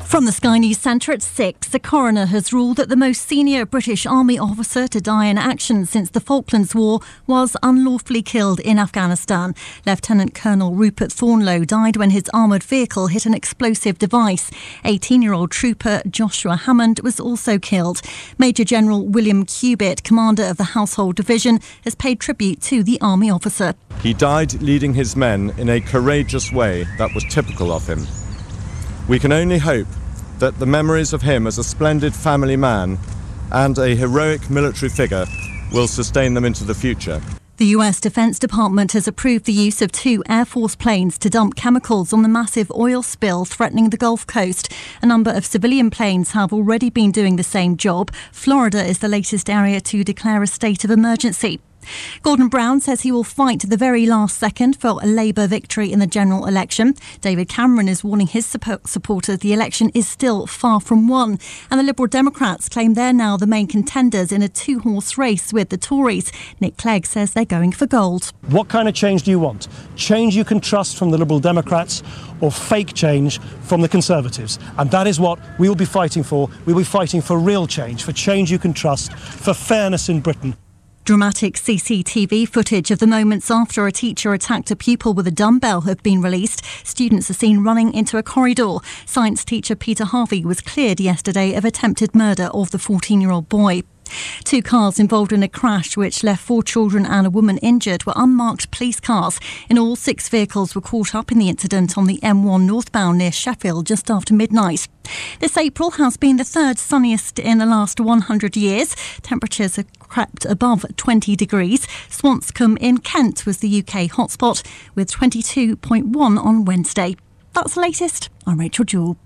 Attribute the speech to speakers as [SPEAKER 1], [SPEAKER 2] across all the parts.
[SPEAKER 1] From the Sky News Centre at 6, the coroner has ruled that the most senior British Army officer to die in action since the Falklands War was unlawfully killed in Afghanistan. Lieutenant Colonel Rupert Thornlow died when his armoured vehicle hit an explosive device. 18-year-old trooper Joshua Hammond was also killed. Major General William Cubitt, commander of the Household Division, has paid tribute to the Army officer.
[SPEAKER 2] He died leading his men in a courageous way that was typical of him. We can only hope that the memories of him as a splendid family man and a heroic military figure will sustain them into the future.
[SPEAKER 1] The US Defense Department has approved the use of 2 Air Force planes to dump chemicals on the massive oil spill threatening the Gulf Coast. A number of civilian planes have already been doing the same job. Florida is the latest area to declare a state of emergency. Gordon Brown says he will fight to the very last second for a Labour victory in the general election. David Cameron is warning his supporters the election is still far from won. And the Liberal Democrats claim they're now the main contenders in a 2-horse race with the Tories. Nick Clegg says they're going for gold.
[SPEAKER 3] What kind of change do you want? Change you can trust from the Liberal Democrats or fake change from the Conservatives? And that is what we will be fighting for. We will be fighting for real change, for change you can trust, for fairness in Britain.
[SPEAKER 1] Dramatic CCTV footage of the moments after a teacher attacked a pupil with a dumbbell have been released. Students are seen running into a corridor. Science teacher Peter Harvey was cleared yesterday of attempted murder of the 14-year-old boy. 2 cars involved in a crash which left 4 children and a woman injured were unmarked police cars. In all, 6 vehicles were caught up in the incident on the M1 northbound near Sheffield just after midnight. This April has been the 3rd sunniest in the last 100 years. Temperatures have crept above 20 degrees. Swanscombe in Kent was the UK hotspot with 22.1 on Wednesday. That's the latest. I'm Rachel Jewell.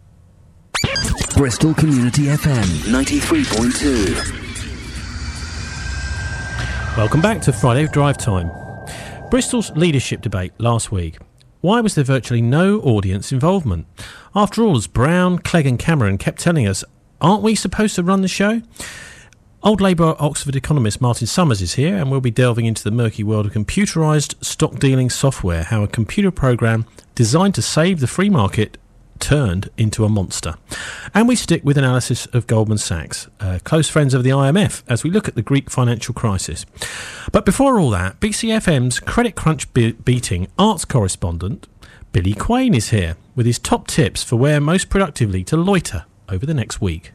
[SPEAKER 4] Bristol Community FM 93.2.
[SPEAKER 5] Welcome back to Friday Drive Time. Bristol's leadership debate last week. Why was there virtually no audience involvement? After all, as Brown, Clegg and Cameron kept telling us, aren't we supposed to run the show? Old Labour Oxford economist Martin Summers is here, and we'll be delving into the murky world of computerised stock dealing software, how a computer program designed to save the free market turned into a monster. And we stick with analysis of Goldman Sachs, close friends of the IMF, as we look at the Greek financial crisis. But before all that, BCFM's Credit Crunch beating arts correspondent Billy Quain is here with his top tips for where most productively to loiter over the next week.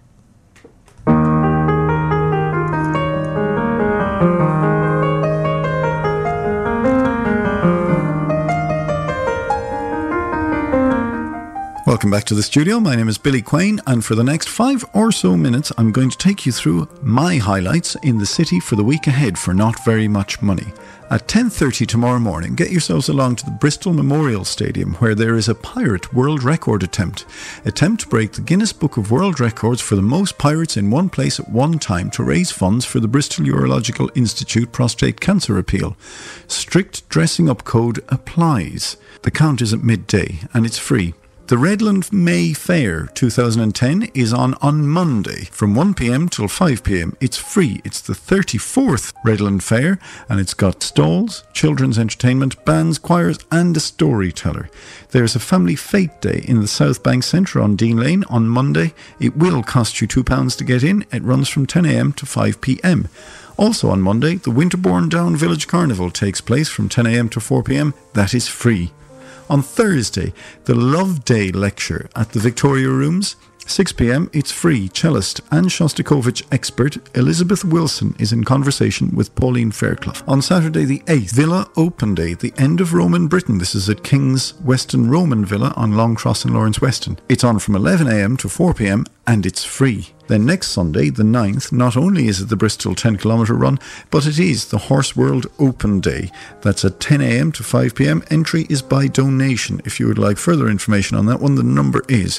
[SPEAKER 6] Welcome back to the studio. My name is Billy Quain, and for the next 5 or so minutes I'm going to take you through my highlights in the city for the week ahead for not very much money. At 10:30 tomorrow morning, get yourselves along to the Bristol Memorial Stadium, where there is a pirate world record attempt to break the Guinness Book of World Records for the most pirates in one place at one time to raise funds for the Bristol Urological Institute prostate cancer appeal. Strict dressing up code applies. The count is at midday and it's free. The Redland May Fair 2010 is on Monday from 1pm till 5pm. It's free. It's the 34th Redland Fair, and it's got stalls, children's entertainment, bands, choirs and a storyteller. There's a Family Fete Day in the South Bank Centre on Dean Lane on Monday. It will cost you £2 to get in. It runs from 10am to 5pm. Also on Monday, the Winterbourne Down Village Carnival takes place from 10am to 4pm. That is free. On Thursday, the Love Day lecture at the Victoria Rooms, 6pm, it's free. Cellist and Shostakovich expert Elizabeth Wilson is in conversation with Pauline Fairclough. On Saturday the 8th, Villa Open Day, the end of Roman Britain. This is at King's Weston Roman Villa on Longcross in Lawrence Weston. It's on from 11am to 4pm and it's free. Then next Sunday, the 9th, not only is it the Bristol 10km run, but it is the Horse World Open Day. That's at 10am to 5pm. Entry is by donation. If you would like further information on that one, the number is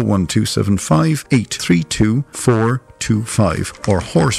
[SPEAKER 6] 01275 832 425 or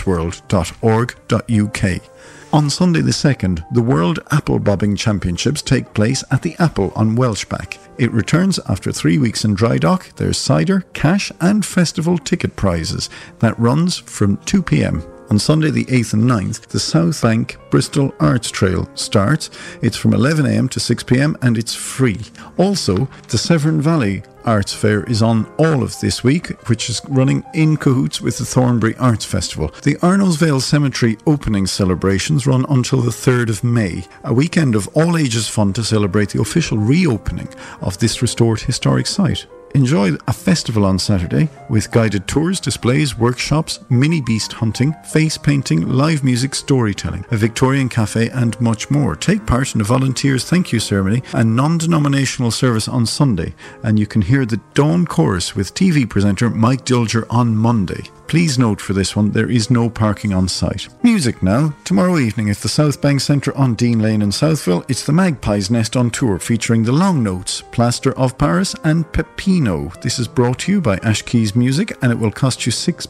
[SPEAKER 6] horseworld.org.uk. On Sunday the 2nd, the World Apple Bobbing Championships take place at the Apple on Welshback. It returns after 3 weeks in dry dock. There's cider, cash and festival ticket prizes. That runs from 2pm. On Sunday the 8th and 9th, the South Bank Bristol Arts Trail starts. It's from 11 a.m. to 6 p.m. and it's free. Also, the Severn Valley Arts Fair is on all of this week, which is running in cahoots with the Thornbury Arts Festival. The Arnos Vale Cemetery opening celebrations run until the 3rd of May, a weekend of all ages fun to celebrate the official reopening of this restored historic site. Enjoy a festival on Saturday with guided tours, displays, workshops, mini beast hunting, face painting, live music, storytelling, a Victorian cafe and much more. Take part in a volunteers thank you ceremony and non-denominational service on Sunday, and you can hear the Dawn Chorus with TV presenter Mike Dulger on Monday. Please note for this one, there is no parking on site. Music now. Tomorrow evening at the South Bank Centre on Dean Lane in Southville, it's the Magpie's Nest on tour featuring the Long Notes, Plaster of Paris and Pepino. This is brought to you by Ash Keys Music and it will cost you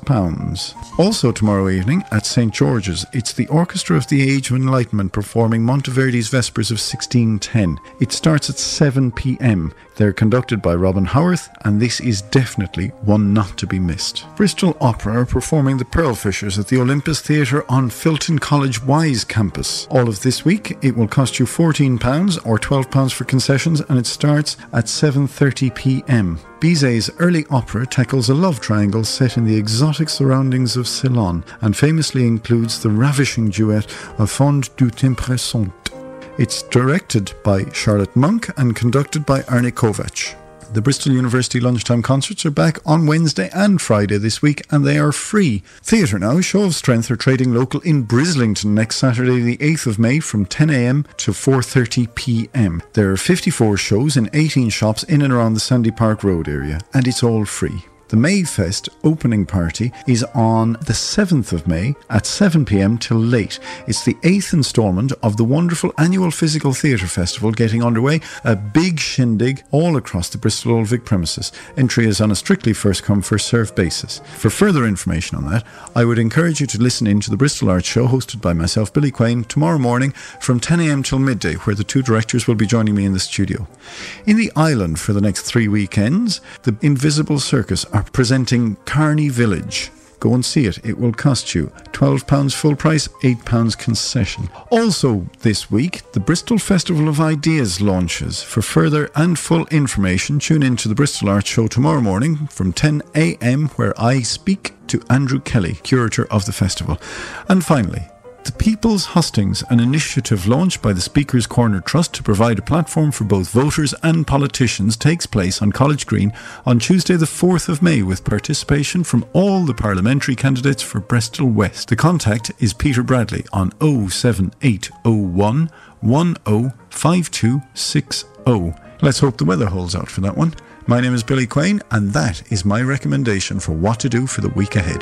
[SPEAKER 6] £6. Also tomorrow evening at St George's, it's the Orchestra of the Age of Enlightenment performing Monteverdi's Vespers of 1610. It starts at 7 p.m. They're conducted by Robin Howarth, and this is definitely one not to be missed. Bristol Opera are performing The Pearlfishers at the Olympus Theatre on Filton College Wise campus. All of this week, it will cost you £14 or £12 for concessions, and it starts at 7:30 p.m. Bizet's early opera tackles a love triangle set in the exotic surroundings of Ceylon, and famously includes the ravishing duet of Fond du Tempressant. It's directed by Charlotte Monk and conducted by Arne Kovac. The Bristol University Lunchtime Concerts are back on Wednesday and Friday this week, and they are free. Theatre Now, Show of Strength, are trading local in Brislington next Saturday the 8th of May from 10 a.m. to 4:30 p.m. There are 54 shows in 18 shops in and around the Sandy Park Road area, and it's all free. The Mayfest opening party is on the 7th of May at 7 p.m. till late. It's the 8th instalment of the wonderful annual Physical Theatre Festival getting underway, a big shindig all across the Bristol Old Vic premises. Entry is on a strictly first-come, first-served basis. For further information on that, I would encourage you to listen in to the Bristol Arts Show hosted by myself, Billy Quain, tomorrow morning from 10 a.m. till midday, where the two directors will be joining me in the studio. In the island for the next 3 weekends, the Invisible Circus are presenting Carney Village. Go and see it. It will cost you £12 full price, £8 concession. Also this week, the Bristol Festival of Ideas launches. For further and full information, tune in to the Bristol Arts Show tomorrow morning from 10 a.m. where I speak to Andrew Kelly, curator of the festival. And finally, the People's Hustings, an initiative launched by the Speaker's Corner Trust to provide a platform for both voters and politicians, takes place on College Green on Tuesday the 4th of May with participation from all the parliamentary candidates for Bristol West. The contact is Peter Bradley on 07801 105260. Let's hope the weather holds out for that one. My name is Billy Quain, and that is my recommendation for what to do for the week ahead.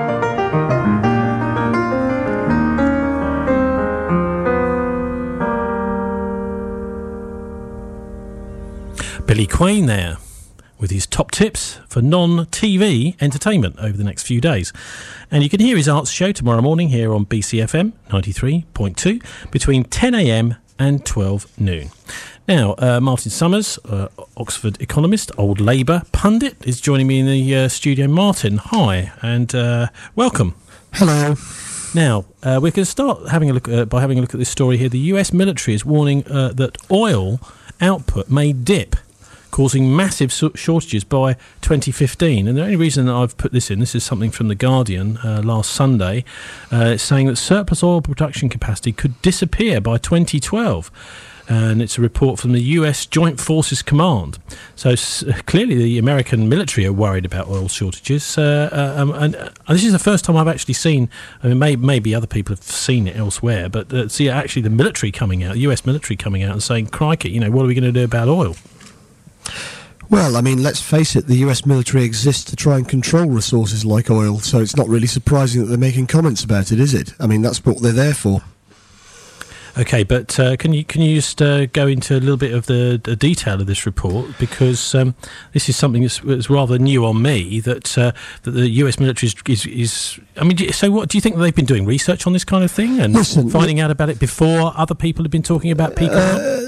[SPEAKER 5] Billy Quain there with his top tips for non-TV entertainment over the next few days. And you can hear his arts show tomorrow morning here on BCFM 93.2 between 10 a.m. and 12 noon. Now, Martin Summers, Oxford economist, old Labour pundit, is joining me in the studio. Martin, hi, and welcome.
[SPEAKER 7] Hello.
[SPEAKER 5] Now, we're going to start having a look by having a look at this story here. The US military is warning that oil output may dip, causing massive shortages by 2015. And the only reason that I've put this is something from The Guardian last Sunday. It's saying that surplus oil production capacity could disappear by 2012. And it's a report from the US Joint Forces Command. So clearly the American military are worried about oil shortages. And this is the first time I've actually seen, I mean, maybe other people have seen it elsewhere, but see actually the military coming out, the US military coming out and saying, crikey, what are we going to do about oil?
[SPEAKER 7] Well, I mean, let's face it, the US military exists to try and control resources like oil, so it's not really surprising that they're making comments about it, is it? I mean, that's what they're there for.
[SPEAKER 5] Okay, but can you just go into a little bit of the detail of this report, because this is something that's rather new on me, that the US military is. I mean, so what do you think they've been doing research on this kind of thing and finding out about it before other people have been talking about peak oil?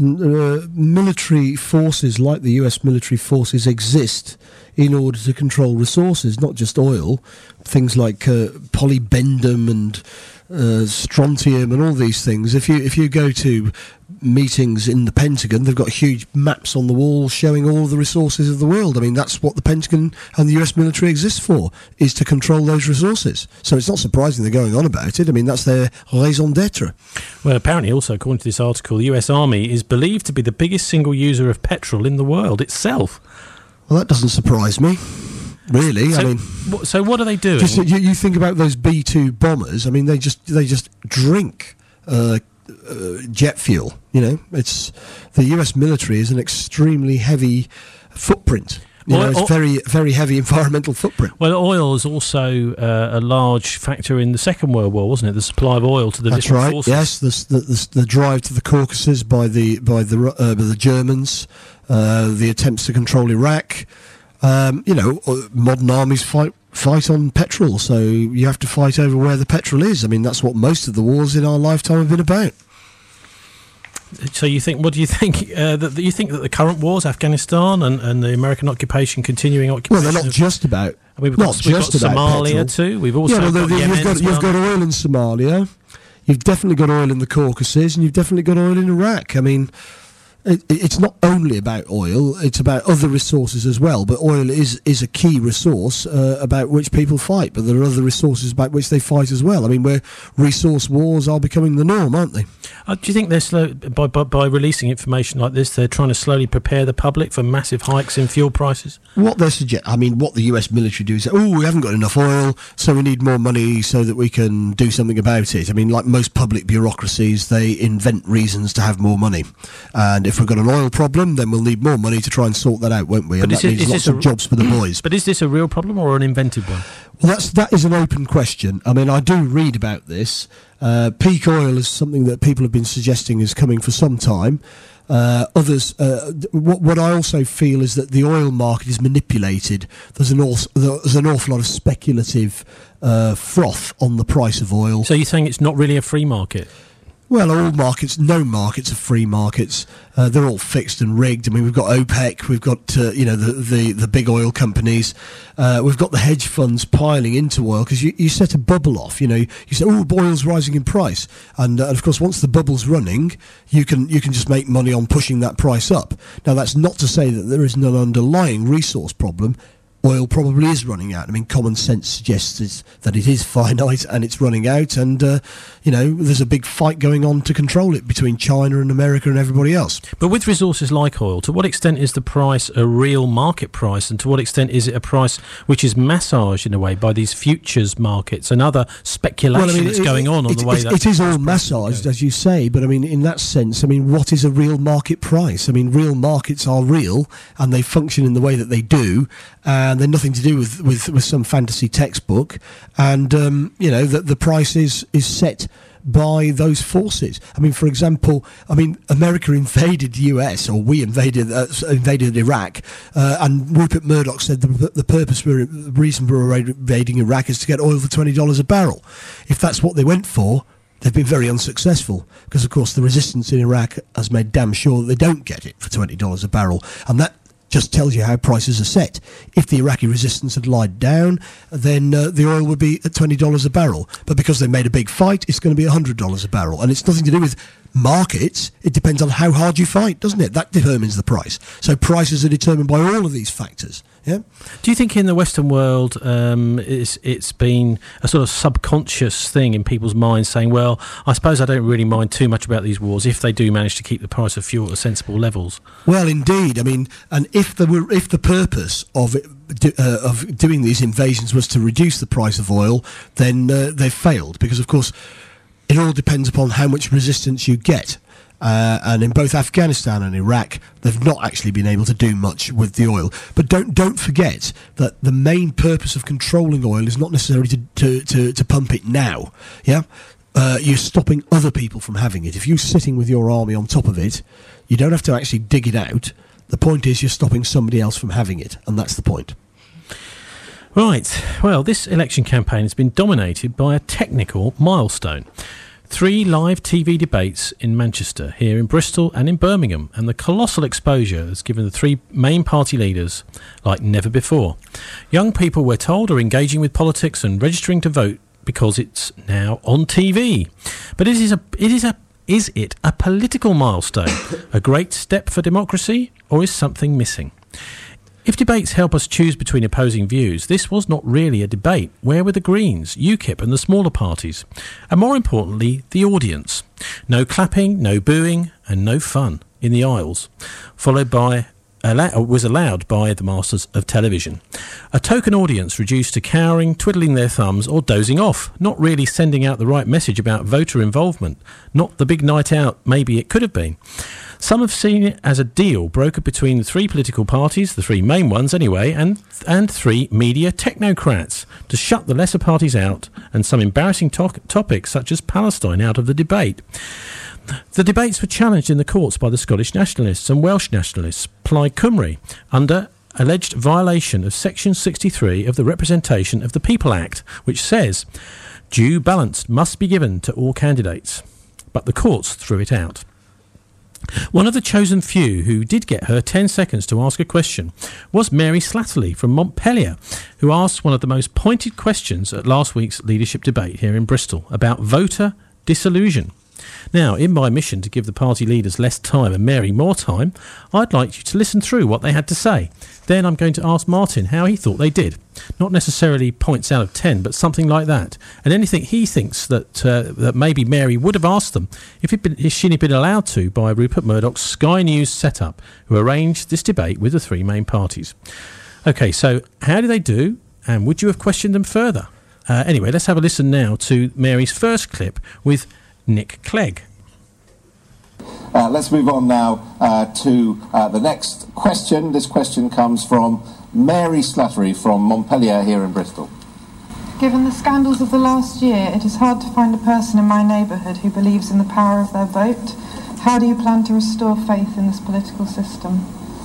[SPEAKER 7] Military forces like the US military forces exist in order to control resources, not just oil, things like polybendum and strontium and all these things. If you go to meetings in the Pentagon, they've got huge maps on the wall showing all the resources of the world. I mean, that's what the Pentagon and the US military exists for, is to control those resources. So it's not surprising they're going on about it. I mean, that's their raison d'etre.
[SPEAKER 5] Well, apparently also, according to this article, the US Army is believed to be the biggest single user of petrol in the world itself.
[SPEAKER 7] Well, that doesn't surprise me, really.
[SPEAKER 5] So what are they doing?
[SPEAKER 7] Just, you think about those B-2 bombers. I mean, they just drink jet fuel. You know, it's the US military is an extremely heavy footprint. It's very, very heavy environmental footprint.
[SPEAKER 5] Well, oil is also a large factor in the Second World War, wasn't it? The supply of oil to the different forces.
[SPEAKER 7] Yes, the drive to the Caucasus by the Germans, the attempts to control Iraq. Modern armies fight on petrol, so you have to fight over where the petrol is. I mean, that's what most of the wars in our lifetime have been about.
[SPEAKER 5] So you think? What do you think? That you think that the current wars, Afghanistan and the American occupation, continuing occupation?
[SPEAKER 7] Well, they're not just about.
[SPEAKER 5] We've got Somalia
[SPEAKER 7] petrol.
[SPEAKER 5] too. We've also got Yemen
[SPEAKER 7] you've got oil in Somalia. You've definitely got oil in the Caucasus, and you've definitely got oil in Iraq. I mean, it's not only about oil, it's about other resources as well, but oil is a key resource about which people fight, but there are other resources about which they fight as well. I mean, where resource wars are becoming the norm, aren't they?
[SPEAKER 5] Do you think they're by releasing information like this, they're trying to slowly prepare the public for massive hikes in fuel prices?
[SPEAKER 7] What they suggest, I mean, what the US military do is say, we haven't got enough oil, so we need more money so that we can do something about it. I mean, like most public bureaucracies, they invent reasons to have more money. And if we've got an oil problem, then we'll need more money to try and sort that out, won't we? And that means lots of jobs for the boys.
[SPEAKER 5] But is this a real problem or an invented one?
[SPEAKER 7] Well, that is an open question. I mean, I do read about this. Peak oil is something that people have been suggesting is coming for some time. Others, what I also feel is that the oil market is manipulated. There's an awful lot of speculative froth on the price of oil.
[SPEAKER 5] So you're saying it's not really a free market?
[SPEAKER 7] Well, no markets are free markets. They're all fixed and rigged. I mean, we've got OPEC, we've got the big oil companies, we've got the hedge funds piling into oil because you set a bubble off. You say, oil's rising in price, and of course, once the bubble's running, you can just make money on pushing that price up. Now, that's not to say that there isn't an underlying resource problem. Oil probably is running out. I mean, common sense suggests that it is finite and it's running out, and there's a big fight going on to control it between China and America and everybody else.
[SPEAKER 5] But with resources like oil, to what extent is the price a real market price, and to what extent is it a price which is massaged in a way by these futures markets and other speculation that's going on the way that...
[SPEAKER 7] It is all massaged, as you say, but I mean, in that sense, I mean, what is a real market price? I mean, real markets are real, and they function in the way that they do, and they're nothing to do with some fantasy textbook, and the price is set by those forces. I mean, for example, America invaded the US, or we invaded Iraq, and Rupert Murdoch said the reason we're invading Iraq is to get oil for $20 a barrel. If that's what they went for, they've been very unsuccessful, because of course the resistance in Iraq has made damn sure that they don't get it for $20 a barrel, and that just tells you how prices are set. If the Iraqi resistance had lied down, then the oil would be at $20 a barrel. But because they made a big fight, it's going to be $100 a barrel. And it's nothing to do with markets. It depends on how hard you fight, doesn't it? That determines the price. So prices are determined by all of these factors. Yeah.
[SPEAKER 5] Do you think in the Western world it's been a sort of subconscious thing in people's minds saying, well, I suppose I don't really mind too much about these wars if they do manage to keep the price of fuel at sensible levels?
[SPEAKER 7] Well, indeed. I mean, and if the purpose of doing these invasions was to reduce the price of oil, then they've failed, because, of course, it all depends upon how much resistance you get. And in both Afghanistan and Iraq, they've not actually been able to do much with the oil. But don't forget that the main purpose of controlling oil is not necessarily to pump it now. Yeah, you're stopping other people from having it. If you're sitting with your army on top of it, you don't have to actually dig it out. The point is you're stopping somebody else from having it, and that's the point.
[SPEAKER 5] Right. Well, this election campaign has been dominated by a technical milestone. 3 live TV debates in Manchester, here in Bristol and in Birmingham, and the colossal exposure has given the 3 main party leaders like never before. Young people, we're told, are engaging with politics and registering to vote because it's now on TV. But is it a political milestone, a great step for democracy, or is something missing? If debates help us choose between opposing views, this was not really a debate. Where were the Greens, UKIP and the smaller parties? And more importantly, the audience. No clapping, no booing and no fun in the aisles, was allowed by the masters of television. A token audience reduced to cowering, twiddling their thumbs or dozing off, not really sending out the right message about voter involvement, not the big night out maybe it could have been. Some have seen it as a deal brokered between the 3 political parties, the 3 main ones anyway, and 3 media technocrats to shut the lesser parties out and some embarrassing topics such as Palestine out of the debate. The debates were challenged in the courts by the Scottish nationalists and Welsh nationalists, Plaid Cymru, under alleged violation of Section 63 of the Representation of the People Act, which says due balance must be given to all candidates. But the courts threw it out. One of the chosen few who did get her 10 seconds to ask a question was Mary Slattery from Montpellier, who asked one of the most pointed questions at last week's leadership debate here in Bristol about voter disillusion. Now, in my mission to give the party leaders less time and Mary more time, I'd like you to listen through what they had to say. Then I'm going to ask Martin how he thought they did. Not necessarily points out of 10, but something like that. And anything he thinks that maybe Mary would have asked them if she'd been allowed to by Rupert Murdoch's Sky News setup, who arranged this debate with the 3 main parties. OK, so how did they do? And would you have questioned them further? Anyway, let's have a listen now to Mary's first clip with Nick Clegg.
[SPEAKER 8] Let's move on now to the next question. This question comes from Mary Slattery from Montpellier here in Bristol.
[SPEAKER 9] Given the scandals of the last year, it is hard to find a person in my neighbourhood who believes in the power of their vote. How do you plan to restore faith in this political system?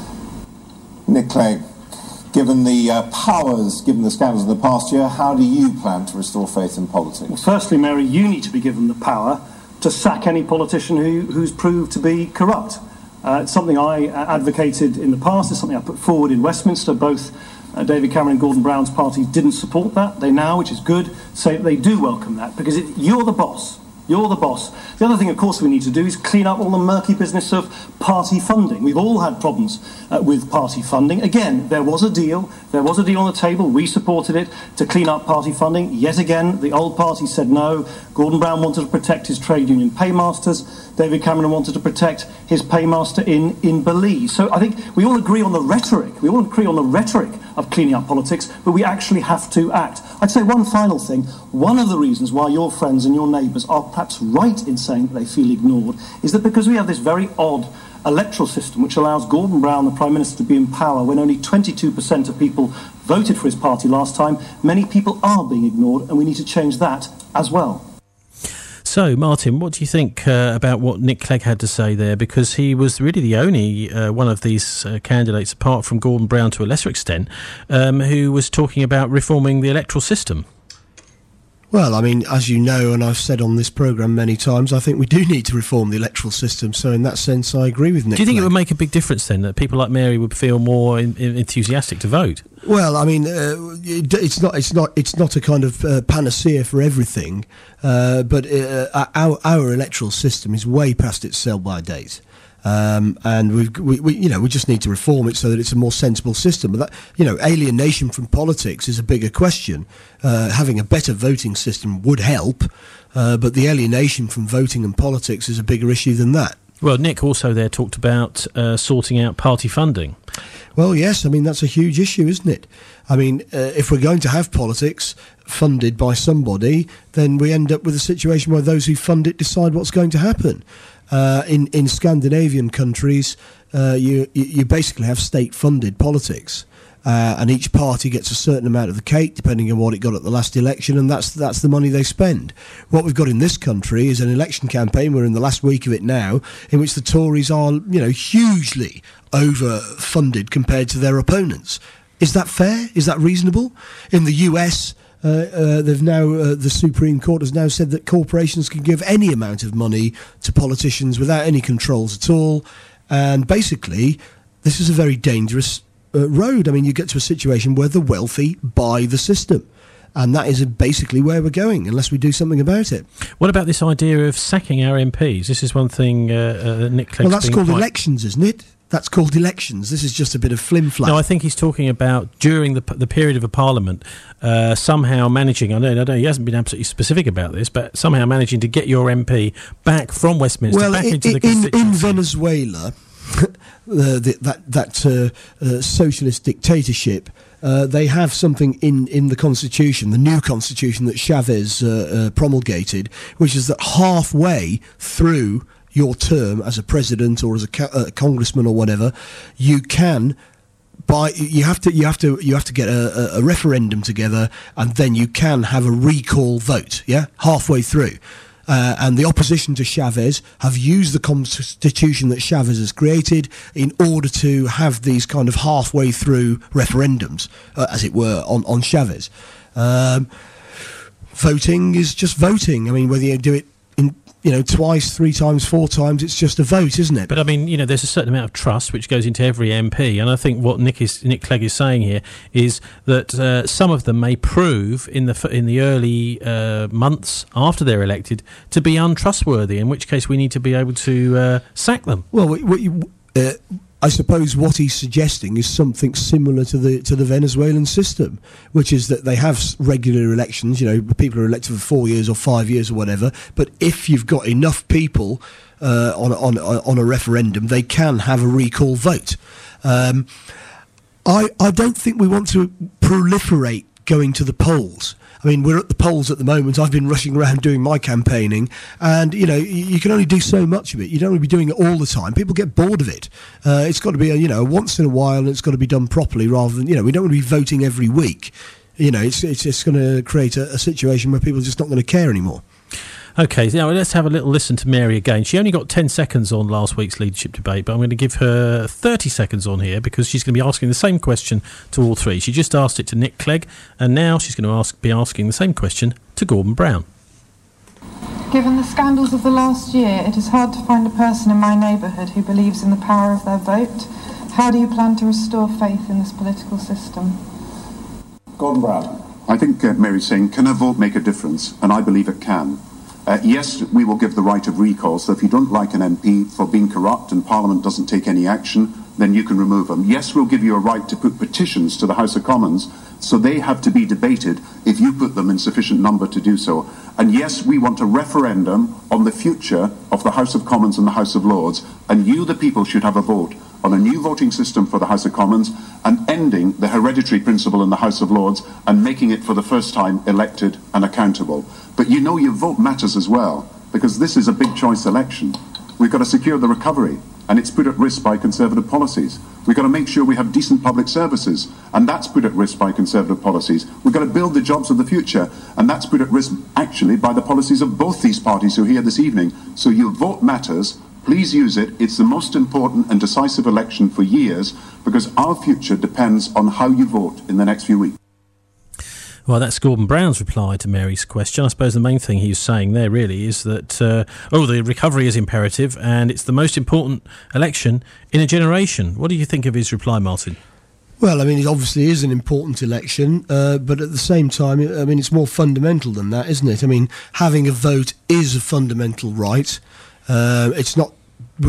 [SPEAKER 8] Nick Clegg, given the given the scandals of the past year, how do you plan to restore faith in politics?
[SPEAKER 3] Well, firstly, Mary, you need to be given the power to sack any politician who's proved to be corrupt. It's something I advocated in the past. It's something I put forward in Westminster. Both David Cameron and Gordon Brown's parties didn't support that. They now, which is good, say they do welcome that because you're the boss. You're the boss. The other thing, of course, we need to do is clean up all the murky business of party funding. We've all had problems with party funding. Again, there was a deal. There was a deal on the table. We supported it to clean up party funding. Yet again, the old party said no. Gordon Brown wanted to protect his trade union paymasters. David Cameron wanted to protect his paymaster in Belize. So I think we all agree on the rhetoric. We all agree on the rhetoric of cleaning up politics, but we actually have to act. I'd say one final thing. One of the reasons why your friends and your neighbours are perhaps right in saying that they feel ignored is that because we have this very odd electoral system which allows Gordon Brown, the Prime Minister, to be in power when only 22% of people voted for his party last time, many people are being ignored, and we need to change that as well.
[SPEAKER 5] So, Martin, what do you think about what Nick Clegg had to say there? Because he was really the only one of these candidates, apart from Gordon Brown to a lesser extent, who was talking about reforming the electoral system.
[SPEAKER 7] Well, I mean, as you know, and I've said on this programme many times, I think we do need to reform the electoral system. So in that sense, I agree with Nick.
[SPEAKER 5] Do you think
[SPEAKER 7] Clegg.
[SPEAKER 5] It would make a big difference then that people like Mary would feel more enthusiastic to vote?
[SPEAKER 7] Well, I mean, it's not a kind of panacea for everything, but our electoral system is way past its sell-by date. And we just need to reform it so that it's a more sensible system. But that, alienation from politics is a bigger question. Having a better voting system would help, but the alienation from voting and politics is a bigger issue than that.
[SPEAKER 5] Well, Nick also there talked about sorting out party funding.
[SPEAKER 7] Well, yes, I mean, that's a huge issue, isn't it? I mean, if we're going to have politics funded by somebody, then we end up with a situation where those who fund it decide what's going to happen. In Scandinavian countries, you basically have state-funded politics. and each party gets a certain amount of the cake depending on what it got at the last election, and that's the money they spend. What we've got in this country is an election campaign. We're in the last week of it now, in which the Tories are, hugely overfunded compared to their opponents. Is that fair? Is that reasonable? In the US, they've now the Supreme Court has now said that corporations can give any amount of money to politicians without any controls at all, and basically this is a very dangerous road. I mean, you get to a situation where the wealthy buy the system, and that is basically where we're going unless we do something about it.
[SPEAKER 5] What about this idea of sacking our MPs? This is one thing Nick Clegg's
[SPEAKER 7] Well, that's called elections, isn't it? That's called elections. This is just a bit of flim-flam.
[SPEAKER 5] No, I think he's talking about during the period of a parliament, somehow managing, I know he hasn't been absolutely specific about this, but somehow managing to get your MP back from Westminster, back into the constituency.
[SPEAKER 7] In Venezuela, that socialist dictatorship, they have something in the constitution, the new constitution that Chavez promulgated, which is that halfway through your term as a president or as a congressman or whatever, you can you have to get a referendum together, and then you can have a recall vote, halfway through. And the opposition to Chavez have used the constitution that Chavez has created in order to have these kind of halfway through referendums, as it were, on Chavez. Voting is just voting. I mean, whether you do it twice, 3 times, 4 times, it's just a vote, isn't it?
[SPEAKER 5] But I mean, there's a certain amount of trust which goes into every MP, and I think what Nick Clegg is saying here is that some of them may prove in the early months after they're elected to be untrustworthy, in which case we need to be able to sack them.
[SPEAKER 7] Well, I suppose what he's suggesting is something similar to the Venezuelan system, which is that they have regular elections. People are elected for 4 years or 5 years or whatever. But if you've got enough people on a referendum, they can have a recall vote. I don't think we want to proliferate going to the polls. I mean, we're at the polls at the moment. I've been rushing around doing my campaigning, and you can only do so much of it. You don't want to be doing it all the time. People get bored of it. It's got to be a once in a while, and it's got to be done properly, rather than we don't want to be voting every week. It's just going to create a situation where people are just not going to care anymore.
[SPEAKER 5] OK, now let's have a little listen to Mary again. She only got 10 seconds on last week's leadership debate, but I'm going to give her 30 seconds on here because she's going to be asking the same question to all three. She just asked it to Nick Clegg, and now she's going to be asking the same question to Gordon Brown.
[SPEAKER 9] Given the scandals of the last year, it is hard to find a person in my neighbourhood who believes in the power of their vote. How do you plan to restore faith in this political system?
[SPEAKER 8] Gordon Brown.
[SPEAKER 10] I think Mary's saying, can a vote make a difference? And I believe it can. Yes, we will give the right of recall, so if you don't like an MP for being corrupt and Parliament doesn't take any action, then you can remove them. Yes, we'll give you a right to put petitions to the House of Commons, so they have to be debated if you put them in sufficient number to do so. And yes, we want a referendum on the future of the House of Commons and the House of Lords, and you, the people, should have a vote on a new voting system for the House of Commons and ending the hereditary principle in the House of Lords and making it for the first time elected and accountable. But your vote matters as well, because this is a big choice election. We've got to secure the recovery, and it's put at risk by Conservative policies. We've got to make sure we have decent public services, and that's put at risk by Conservative policies. We've got to build the jobs of the future, and that's put at risk, actually, by the policies of both these parties who are here this evening. So your vote matters. Please use it. It's the most important and decisive election for years, because our future depends on how you vote in the next few weeks.
[SPEAKER 5] Well, that's Gordon Brown's reply to Mary's question. I suppose the main thing he's saying there really is that, the recovery is imperative and it's the most important election in a generation. What do you think of his reply, Martin?
[SPEAKER 7] Well, I mean, it obviously is an important election, but at the same time, I mean, it's more fundamental than that, isn't it? I mean, having a vote is a fundamental right. It's not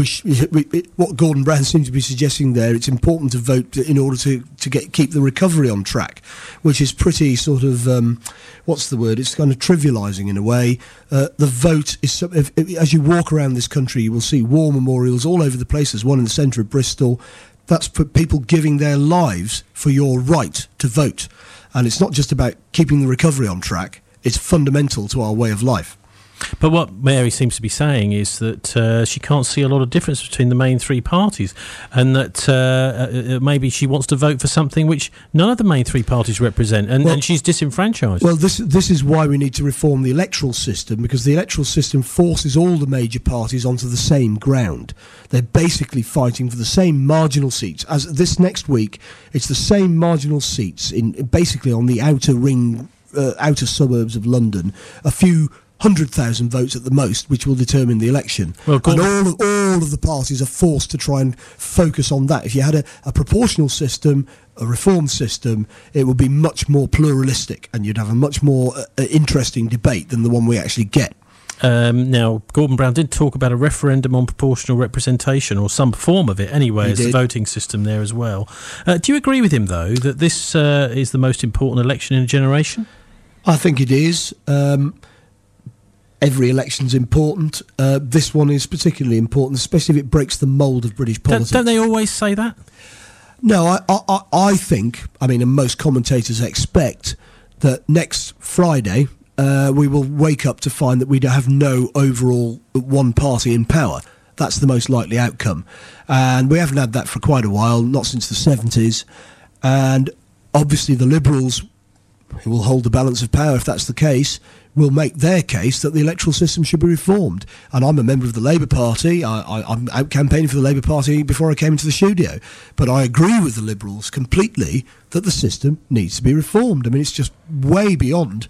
[SPEAKER 7] what Gordon Brown seems to be suggesting there. It's important to vote in order to keep the recovery on track, which is pretty sort of what's the word? It's kind of trivialising in a way. The vote is, as you walk around this country, you will see war memorials all over the place. There's one in the centre of Bristol. That's for people giving their lives for your right to vote, and it's not just about keeping the recovery on track. It's fundamental to our way of life.
[SPEAKER 5] But what Mary seems to be saying is that she can't see a lot of difference between the main three parties, and that maybe she wants to vote for something which none of the main three parties represent, and she's disenfranchised.
[SPEAKER 7] Well, this is why we need to reform the electoral system, because the electoral system forces all the major parties onto the same ground. They're basically fighting for the same marginal seats. As this next week, it's the same marginal seats basically on the outer ring, outer suburbs of London. A few 100,000 votes at the most, which will determine the election. Well, and all of the parties are forced to try and focus on that. If you had a proportional system, a reform system, it would be much more pluralistic, and you'd have a much more interesting debate than the one we actually get.
[SPEAKER 5] Now, Gordon Brown did talk about a referendum on proportional representation, or some form of it anyway, as a voting system there as well. Do you agree with him, though, that this is the most important election in a generation?
[SPEAKER 7] I think it is. Every election's important. This one is particularly important, especially if it breaks the mould of British politics.
[SPEAKER 5] Don't they always say that?
[SPEAKER 7] No, I think, and most commentators expect that next Friday we will wake up to find that we have no overall one party in power. That's the most likely outcome. And we haven't had that for quite a while, not since the 70s. And obviously the Liberals, who will hold the balance of power if that's the case, will make their case that the electoral system should be reformed. And I'm a member of the Labour Party. I'm out campaigning for the Labour Party before I came into the studio. But I agree with the Liberals completely that the system needs to be reformed. It's just way beyond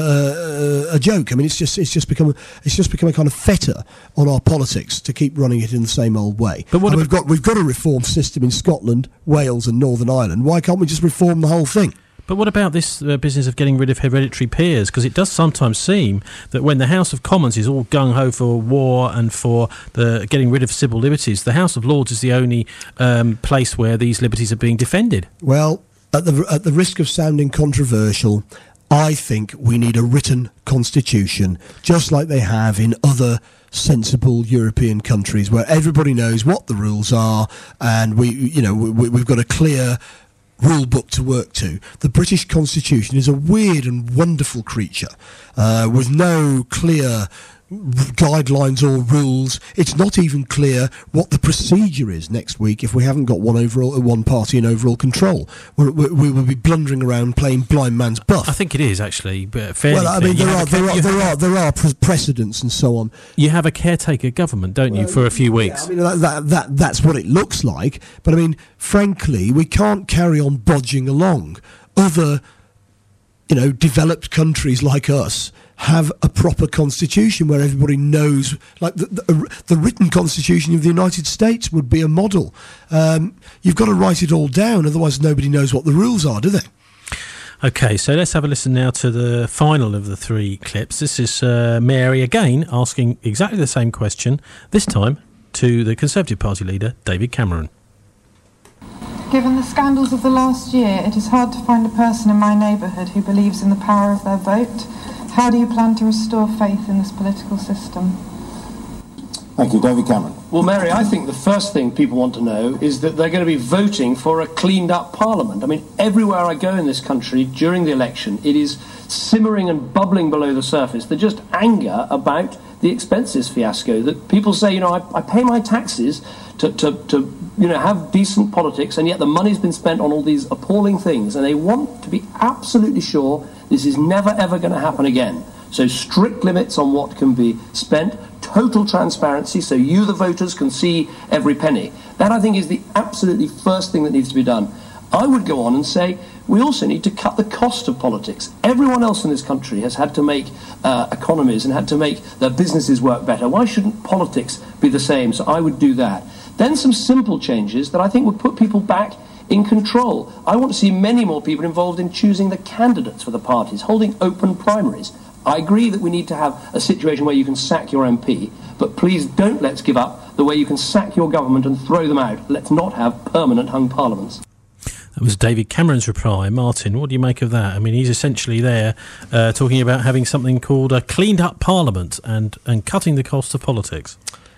[SPEAKER 7] a joke. It's just become a kind of fetter on our politics to keep running it in the same old way. But we've got a reform system in Scotland, Wales, and Northern Ireland. Why can't we just reform the whole thing?
[SPEAKER 5] But what about this business of getting rid of hereditary peers? Because it does sometimes seem that when the House of Commons is all gung-ho for war and for the getting rid of civil liberties, the House of Lords is the only place where these liberties are being defended.
[SPEAKER 7] Well, at the risk of sounding controversial, I think we need a written constitution, just like they have in other sensible European countries, where everybody knows what the rules are, and we've got a clear rule book to work to. The British Constitution is a weird and wonderful creature with no clear guidelines or rules. It's not even clear what the procedure is next week if we haven't got one party in overall control. We will be blundering around playing blind man's buff.
[SPEAKER 5] I think it is actually, but fairly.
[SPEAKER 7] Well, there are precedents and so on.
[SPEAKER 5] You have a caretaker government, don't you, for a few weeks?
[SPEAKER 7] That's what it looks like. But frankly, we can't carry on bodging along. Other, developed countries like us have a proper constitution where everybody knows, like the written constitution of the United States would be a model. You've got to write it all down, otherwise nobody knows what the rules are, do they?
[SPEAKER 5] OK, so let's have a listen now to the final of the three clips. This is Mary again asking exactly the same question, this time to the Conservative Party leader, David Cameron.
[SPEAKER 9] Given the scandals of the last year, it is hard to find a person in my neighbourhood who believes in the power of their vote. How do you plan to restore faith in this political system?
[SPEAKER 8] Thank you, David Cameron.
[SPEAKER 11] Well, Mary, I think the first thing people want to know is that they're going to be voting for a cleaned-up parliament. Everywhere I go in this country during the election, it is simmering and bubbling below the surface. There's just anger about the expenses fiasco, that people say, I pay my taxes to have decent politics, and yet the money's been spent on all these appalling things, and they want to be absolutely sure this is never, ever going to happen again. So strict limits on what can be spent, total transparency, so you, the voters, can see every penny. That, I think, is the absolutely first thing that needs to be done. I would go on and say we also need to cut the cost of politics. Everyone else in this country has had to make economies and had to make their businesses work better. Why shouldn't politics be the same? So I would do that. Then some simple changes that I think would put people back in control. I want to see many more people involved in choosing the candidates for the parties, holding open primaries. I agree that we need to have a situation where you can sack your MP, but please don't let's give up the way you can sack your government and throw them out. Let's not have permanent hung parliaments.
[SPEAKER 5] That was David Cameron's reply. Martin, what do you make of that? He's essentially there talking about having something called a cleaned-up parliament and cutting the cost of politics.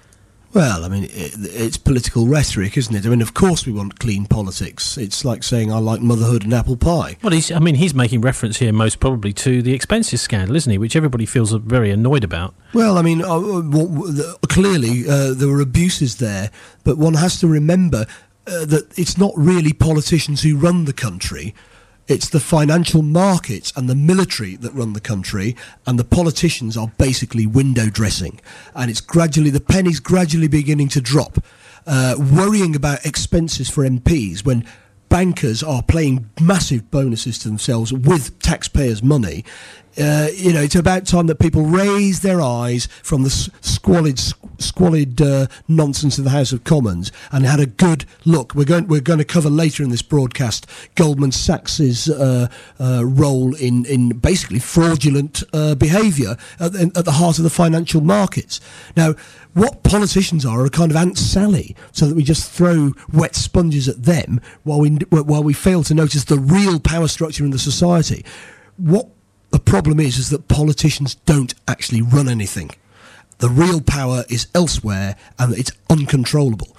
[SPEAKER 7] Well, I mean, it's political rhetoric, isn't it? I mean, of course we want clean politics. It's like saying I like motherhood and apple pie.
[SPEAKER 5] Well, he's making reference here most probably to the expenses scandal, isn't he? Which everybody feels very annoyed about.
[SPEAKER 7] Well, I mean, clearly there were abuses there, but one has to remember that it's not really politicians who run the country. It's the financial markets and the military that run the country, and the politicians are basically window dressing. And it's the penny's gradually beginning to drop. Worrying about expenses for MPs when bankers are paying massive bonuses to themselves with taxpayers' money. It's about time that people raise their eyes from the squalid nonsense of the House of Commons and had a good look. We're going to cover later in this broadcast Goldman Sachs's role in basically fraudulent behaviour at the heart of the financial markets. Now, what politicians are a kind of Aunt Sally, so that we just throw wet sponges at them while we fail to notice the real power structure in the society. What the problem is that politicians don't actually run anything. The real power is elsewhere, and it's uncontrollable.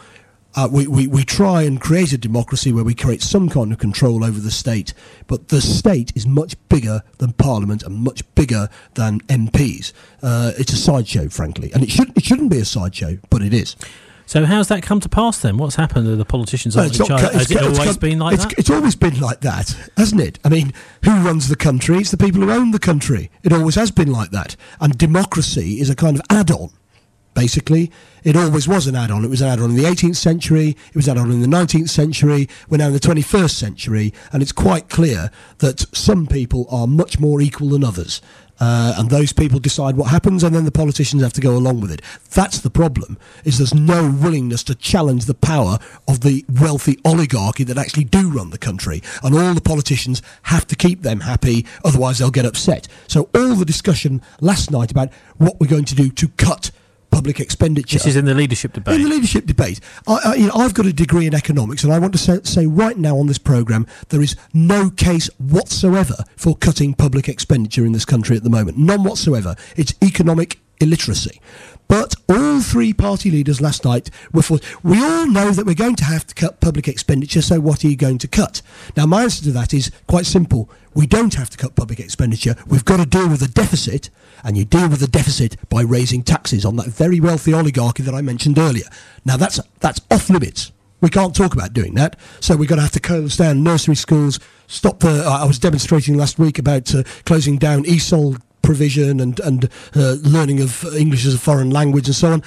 [SPEAKER 7] We try and create a democracy where we create some kind of control over the state, but the state is much bigger than Parliament and much bigger than MPs. It's a sideshow, frankly, and it shouldn't be a sideshow, but it is.
[SPEAKER 5] So how's that come to pass then? What's happened to the politicians? Has it always been like that?
[SPEAKER 7] It's always been like that, hasn't it? I mean, who runs the country? It's the people who own the country. It always has been like that. And democracy is a kind of add-on, basically. It always was an add-on. It was an add-on in the 18th century. It was an add-on in the 19th century. We're now in the 21st century. And it's quite clear that some people are much more equal than others. And those people decide what happens, and then the politicians have to go along with it. That's the problem, is there's no willingness to challenge the power of the wealthy oligarchy that actually do run the country. And all the politicians have to keep them happy, otherwise they'll get upset. So all the discussion last night about what we're going to do to cut public expenditure.
[SPEAKER 5] This is in the leadership debate.
[SPEAKER 7] In the leadership debate. I've got a degree in economics, and I want to say right now on this programme, there is no case whatsoever for cutting public expenditure in this country at the moment. None whatsoever. It's economic illiteracy. But all three party leaders last night were for, we all know that we're going to have to cut public expenditure, so what are you going to cut? Now, my answer to that is quite simple. We don't have to cut public expenditure. We've got to deal with the deficit, and you deal with the deficit by raising taxes on that very wealthy oligarchy that I mentioned earlier. Now, that's off limits. We can't talk about doing that. So we're going to have to close down nursery schools, stop I was demonstrating last week about closing down ESOL provision and learning of English as a foreign language and so on.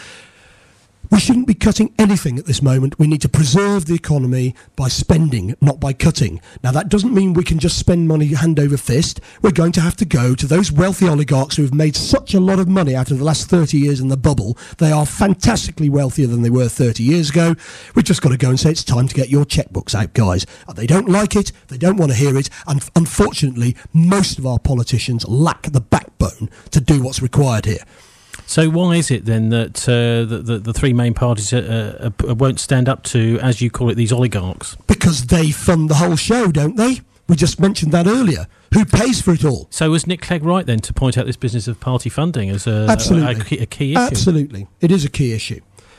[SPEAKER 7] We shouldn't be cutting anything at this moment. We need to preserve the economy by spending, not by cutting. Now, that doesn't mean we can just spend money hand over fist. We're going to have to go to those wealthy oligarchs who have made such a lot of money out of the last 30 years in the bubble. They are fantastically wealthier than they were 30 years ago. We've just got to go and say it's time to get your checkbooks out, guys. They don't like it. They don't want to hear it. And unfortunately, most of our politicians lack the backbone to do what's required here.
[SPEAKER 5] So why is it then that the three main parties won't stand up to, as you call it, these oligarchs?
[SPEAKER 7] Because they fund the whole show, don't they? We just mentioned that earlier. Who pays for it all?
[SPEAKER 5] So was Nick Clegg right then to point out this business of party funding as a key issue?
[SPEAKER 7] Absolutely. It is a key issue.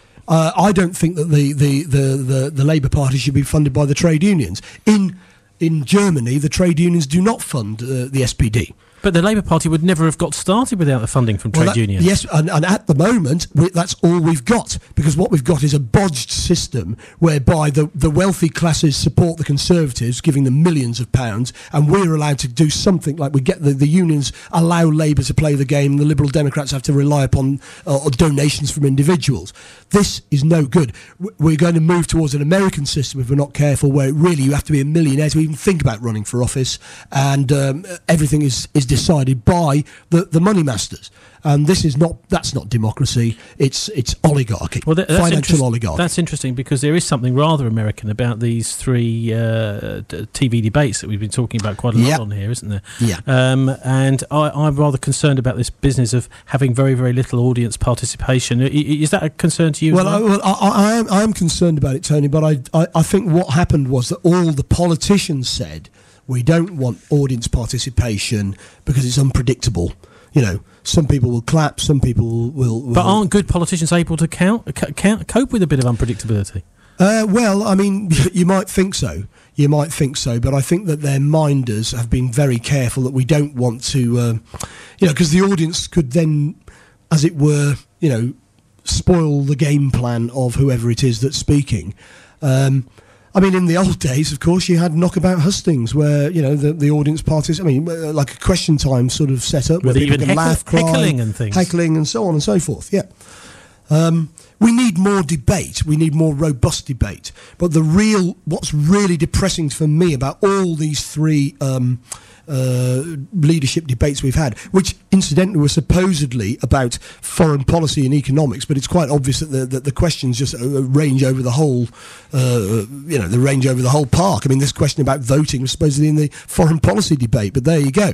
[SPEAKER 7] I don't think that the Labour Party should be funded by the trade unions. In Germany, the trade unions do not fund the SPD.
[SPEAKER 5] But the Labour Party would never have got started without the funding from trade unions.
[SPEAKER 7] Yes, and at the moment, that's all we've got, because what we've got is a bodged system whereby the wealthy classes support the Conservatives, giving them millions of pounds, and we're allowed to do something like we get the unions allow Labour to play the game, and the Liberal Democrats have to rely upon donations from individuals. This is no good. We're going to move towards an American system if we're not careful, where really you have to be a millionaire to even think about running for office, and everything is decided by the money masters. And that's not democracy, it's oligarchy, financial oligarchy.
[SPEAKER 5] That's interesting, because there is something rather American about these three TV debates that we've been talking about quite a lot on here, isn't there?
[SPEAKER 7] Yeah.
[SPEAKER 5] And I'm rather concerned about this business of having very, very little audience participation. Is that a concern to you?
[SPEAKER 7] Well, I'm concerned about it, Tony, but I think what happened was that all the politicians said, we don't want audience participation because it's unpredictable. some people will clap, some people will.
[SPEAKER 5] But aren't good politicians able to cope with a bit of unpredictability?
[SPEAKER 7] Well, I mean, you might think so. But I think that their minders have been very careful that we don't want to, because the audience could then, as it were, spoil the game plan of whoever it is that's speaking. I mean, in the old days, of course, you had knockabout hustings where, the audience parties, like a question time sort of set up where people can laugh, cry,
[SPEAKER 5] heckling and things.
[SPEAKER 7] Heckling and so on and so forth, yeah. We need more debate. We need more robust debate. But what's really depressing for me about all these three leadership debates we've had, which incidentally were supposedly about foreign policy and economics, but it's quite obvious that the questions just range over the whole, they range over the whole park. I mean, this question about voting was supposedly in the foreign policy debate, but there you go.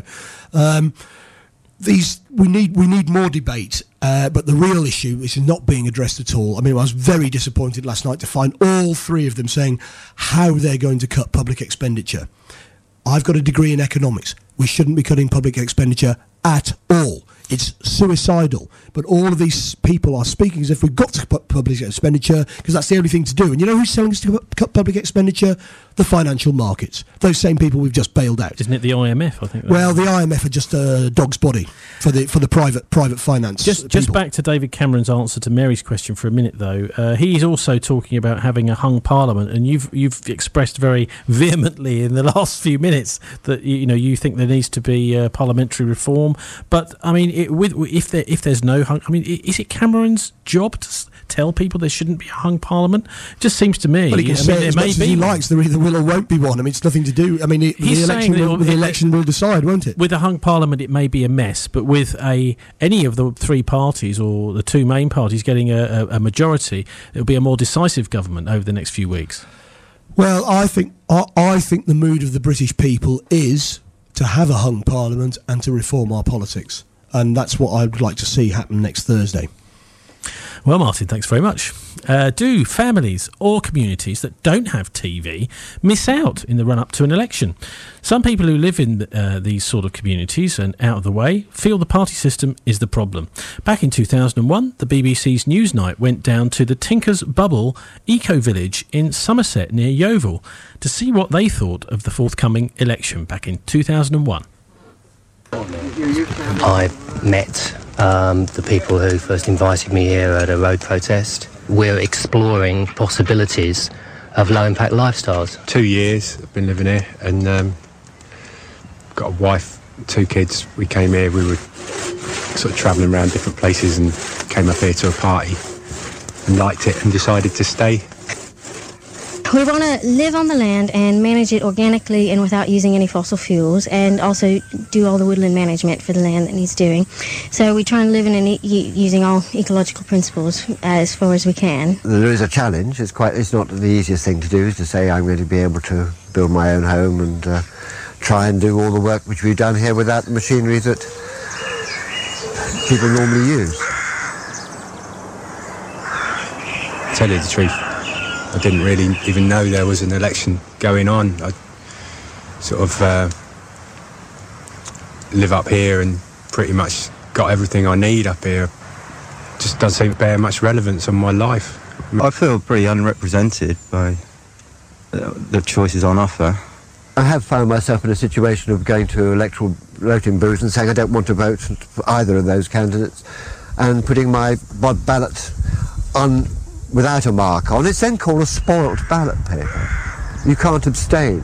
[SPEAKER 7] We need more debate, but the real issue is not being addressed at all. I mean, I was very disappointed last night to find all three of them saying how they're going to cut public expenditure. I've got a degree in economics. We shouldn't be cutting public expenditure at all. It's suicidal. But all of these people are speaking as if we've got to cut public expenditure because that's the only thing to do. And you know who's telling us to cut public expenditure? The financial markets. Those same people we've just bailed out.
[SPEAKER 5] Isn't it the IMF, I think?
[SPEAKER 7] Well, the IMF are just a dog's body for the private finance.
[SPEAKER 5] Just back to David Cameron's answer to Mary's question for a minute, though. He's also talking about having a hung parliament, and you've expressed very vehemently in the last few minutes that you think there needs to be parliamentary reform. But I mean, if there's no hung, I mean, is it Cameron's job to tell people there shouldn't be a hung parliament? It just seems to me.
[SPEAKER 7] Well, he can say as much as he likes. There either will or won't be one. I mean, it's nothing to do. I mean, the election will decide, won't it?
[SPEAKER 5] With a hung parliament, it may be a mess, but with any of the three parties or the two main parties getting a majority, it'll be a more decisive government over the next few weeks.
[SPEAKER 7] Well, I think the mood of the British people is to have a hung parliament and to reform our politics, and that's what I'd like to see happen next Thursday.
[SPEAKER 5] Well, Martin, thanks very much. Do families or communities that don't have TV miss out in the run-up to an election? Some people who live in these sort of communities and out of the way feel the party system is the problem. Back in 2001, the BBC's Newsnight went down to the Tinkers Bubble Eco-Village in Somerset near Yeovil to see what they thought of the forthcoming election back in 2001.
[SPEAKER 12] I met the people who first invited me here at a road protest. We're exploring possibilities of low-impact lifestyles.
[SPEAKER 13] 2 years I've been living here and got a wife, 2 kids. We came here, we were sort of travelling around different places and came up here to a party and liked it and decided to stay.
[SPEAKER 14] We want to live on the land and manage it organically and without using any fossil fuels, and also do all the woodland management for the land that needs doing. So we try and live in using all ecological principles as far as we can.
[SPEAKER 15] There is a challenge. It's not the easiest thing to do, is to say I'm going to be able to build my own home and try and do all the work which we've done here without the machinery that people normally use.
[SPEAKER 13] Tell you the truth, I didn't really even know there was an election going on. I sort of live up here and pretty much got everything I need up here. Just doesn't seem to bear much relevance on my life.
[SPEAKER 16] I feel pretty unrepresented by the choices on offer.
[SPEAKER 15] I have found myself in a situation of going to electoral voting booths and saying I don't want to vote for either of those candidates and putting my ballot on without a mark on. It's then called a spoilt ballot paper. You can't abstain.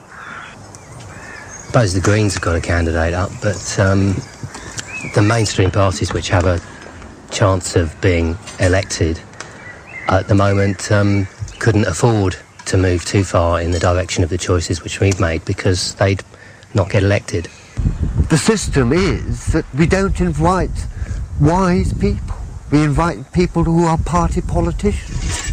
[SPEAKER 12] I suppose the Greens have got a candidate up, but the mainstream parties which have a chance of being elected at the moment couldn't afford to move too far in the direction of the choices which we've made because they'd not get elected.
[SPEAKER 15] The system is that we don't invite wise people. We invite people who are party politicians.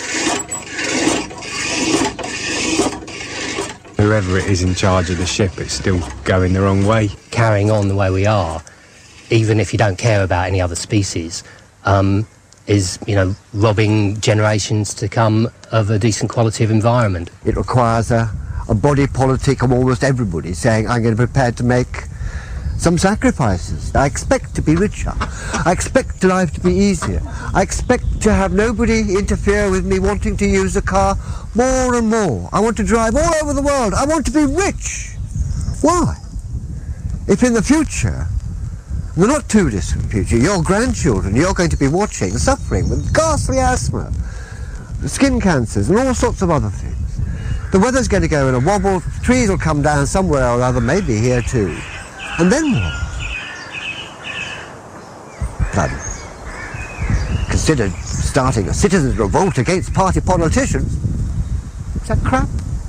[SPEAKER 13] Whoever it is in charge of the ship, it's still going the wrong way.
[SPEAKER 12] Carrying on the way we are, even if you don't care about any other species, is, robbing generations to come of a decent quality of environment.
[SPEAKER 15] It requires a body politic of almost everybody saying, I'm going to be prepared to make some sacrifices. I expect to be richer. I expect life to be easier. I expect to have nobody interfere with me wanting to use a car more and more. I want to drive all over the world. I want to be rich. Why? If in the future, the not too distant future, your grandchildren, you're going to be watching, suffering with ghastly asthma, skin cancers and all sorts of other things. The weather's going to go in a wobble, trees will come down somewhere or other, maybe here too. And then what? But I've considered starting a citizens' revolt against party politicians. Is that crap?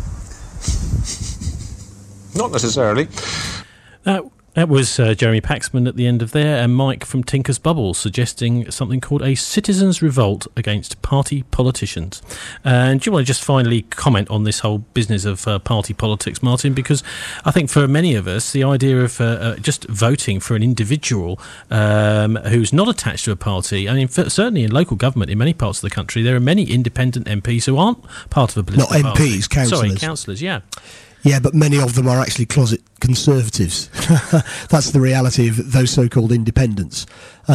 [SPEAKER 17] Not necessarily.
[SPEAKER 5] That was Jeremy Paxman at the end of there, and Mike from Tinker's Bubble suggesting something called a citizens' revolt against party politicians. And do you want to just finally comment on this whole business of party politics, Martin? Because I think for many of us, the idea of just voting for an individual who's not attached to a party, I mean, certainly in local government in many parts of the country, there are many independent MPs who aren't part of a political
[SPEAKER 7] party. Not MPs, councillors.
[SPEAKER 5] Sorry, councillors, yeah.
[SPEAKER 7] Yeah, but many of them are actually closet Conservatives. That's the reality of those so-called independents.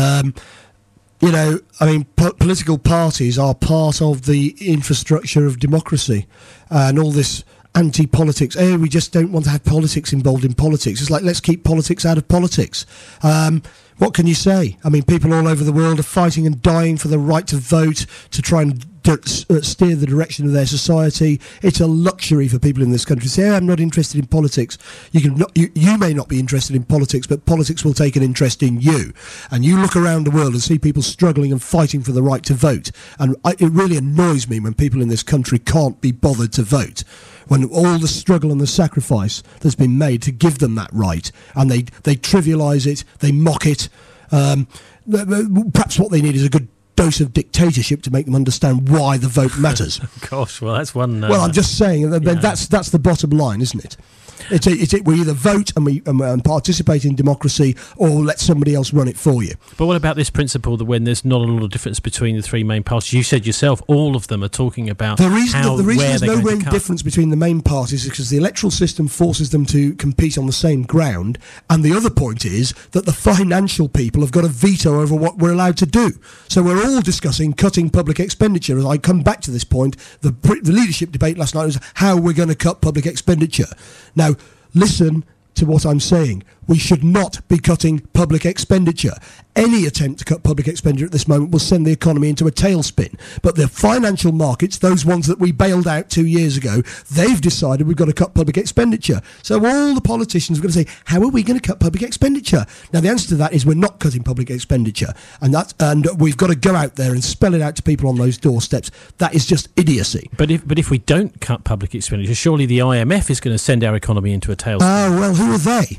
[SPEAKER 7] You know, I mean, political parties are part of the infrastructure of democracy, and all this anti-politics. Oh, we just don't want to have politics involved in politics. It's like, let's keep politics out of politics. What can you say? I mean, people all over the world are fighting and dying for the right to vote, to try and steer the direction of their society. It's a luxury for people in this country to say, oh, I'm not interested in politics. You may not be interested in politics, but politics will take an interest in you. And you look around the world and see people struggling and fighting for the right to vote. And it really annoys me when people in this country can't be bothered to vote, when all the struggle and the sacrifice that's been made to give them that right, and they trivialise it, they mock it. Perhaps what they need is a good dose of dictatorship to make them understand why the vote matters.
[SPEAKER 5] Gosh, well, that's one...
[SPEAKER 7] well, I'm just saying, that's the bottom line, isn't it? We either vote and participate in democracy, or let somebody else run it for you.
[SPEAKER 5] But what about this principle that when there's not a lot of difference between the three main parties, you said yourself, all of them are talking about
[SPEAKER 7] the reason there's no real difference between the main parties is because the electoral system forces them to compete on the same ground, and the other point is that the financial people have got a veto over what we're allowed to do. So we're all discussing cutting public expenditure. As I come back to this point, the leadership debate last night was how we're going to cut public expenditure. Now, listen to what I'm saying. We should not be cutting public expenditure. Any attempt to cut public expenditure at this moment will send the economy into a tailspin. But the financial markets, those ones that we bailed out 2 years ago, they've decided we've got to cut public expenditure. So all the politicians are going to say, how are we going to cut public expenditure? Now, the answer to that is we're not cutting public expenditure. And we've got to go out there and spell it out to people on those doorsteps. That is just idiocy.
[SPEAKER 5] But if we don't cut public expenditure, surely the IMF is going to send our economy into a tailspin.
[SPEAKER 7] Well, who are they?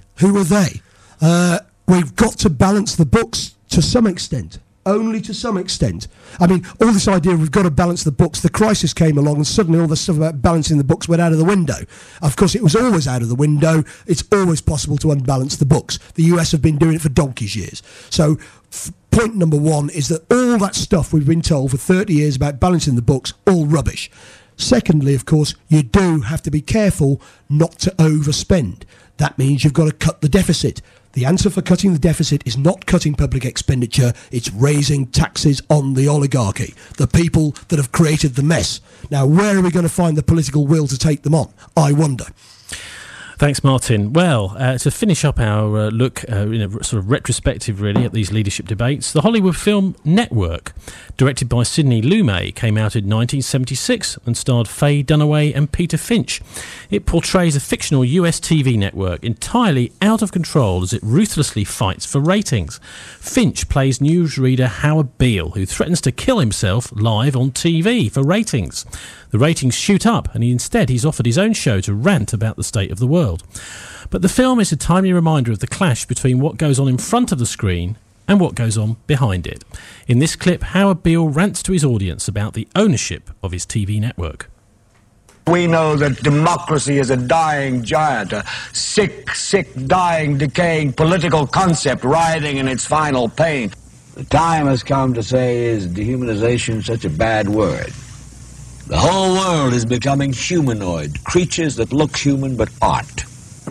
[SPEAKER 7] We've got to balance the books to some extent. Only to some extent. I mean, all this idea we've got to balance the books, the crisis came along and suddenly all the stuff about balancing the books went out of the window. Of course, it was always out of the window. It's always possible to unbalance the books. The US have been doing it for donkey's years. So point number one is that all that stuff we've been told for 30 years about balancing the books, all rubbish. Secondly, of course, you do have to be careful not to overspend. That means you've got to cut the deficit. The answer for cutting the deficit is not cutting public expenditure, it's raising taxes on the oligarchy, the people that have created the mess. Now, where are we going to find the political will to take them on? I wonder.
[SPEAKER 5] Thanks, Martin. Well, to finish up our look in a sort of retrospective, really, at these leadership debates, the Hollywood film Network, directed by Sidney Lumet, came out in 1976 and starred Faye Dunaway and Peter Finch. It portrays a fictional US TV network entirely out of control as it ruthlessly fights for ratings. Finch plays newsreader Howard Beale, who threatens to kill himself live on TV for ratings. The ratings shoot up, and instead he's offered his own show to rant about the state of the world. But the film is a timely reminder of the clash between what goes on in front of the screen and what goes on behind it. In this clip, Howard Beale rants to his audience about the ownership of his TV network.
[SPEAKER 18] We know that democracy is a dying giant, a sick, dying, decaying political concept writhing in its final pain.
[SPEAKER 19] The time has come to say, is dehumanization such a bad word? The whole world is becoming humanoid, creatures that look human but aren't.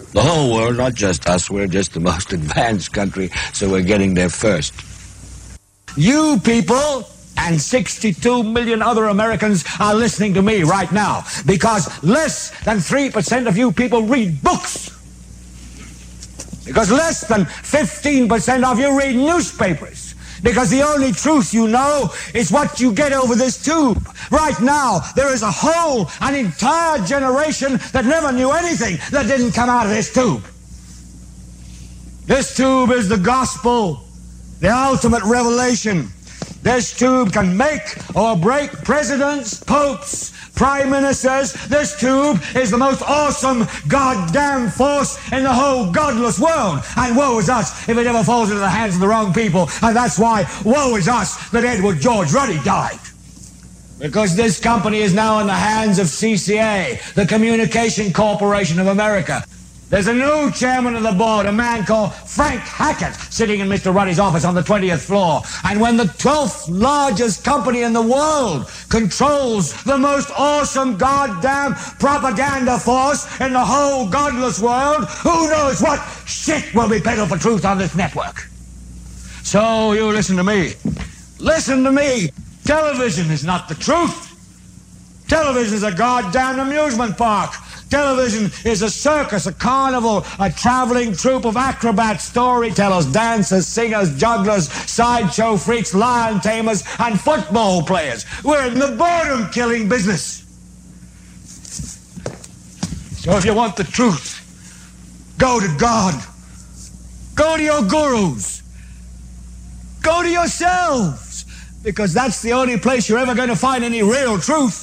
[SPEAKER 19] The whole world, not just us. We're just the most advanced country, so we're getting there first. You people and 62 million other Americans are listening to me right now because less than 3% of you people read books. Because less than 15% of you read newspapers. Because the only truth you know is what you get over this tube. Right now, there is an entire generation that never knew anything that didn't come out of this tube. This tube is the gospel, the ultimate revelation. This tube can make or break presidents, popes, prime ministers. This tube is the most awesome goddamn force in the whole godless world. And woe is us if it ever falls into the hands of the wrong people. And that's why woe is us that Edward George Ruddy died. Because this company is now in the hands of CCA, the Communication Corporation of America. There's a new chairman of the board, a man called Frank Hackett, sitting in Mr. Ruddy's office on the 20th floor. And when the 12th largest company in the world controls the most awesome goddamn propaganda force in the whole godless world, who knows what shit will be peddled for truth on this network? So you listen to me. Listen to me. Television is not the truth. Television is a goddamn amusement park. Television is a circus, a carnival, a traveling troupe of acrobats, storytellers, dancers, singers, jugglers, sideshow freaks, lion tamers, and football players. We're in the boredom-killing business. So if you want the truth, go to God. Go to your gurus. Go to yourselves. Because that's the only place you're ever going to find any real truth.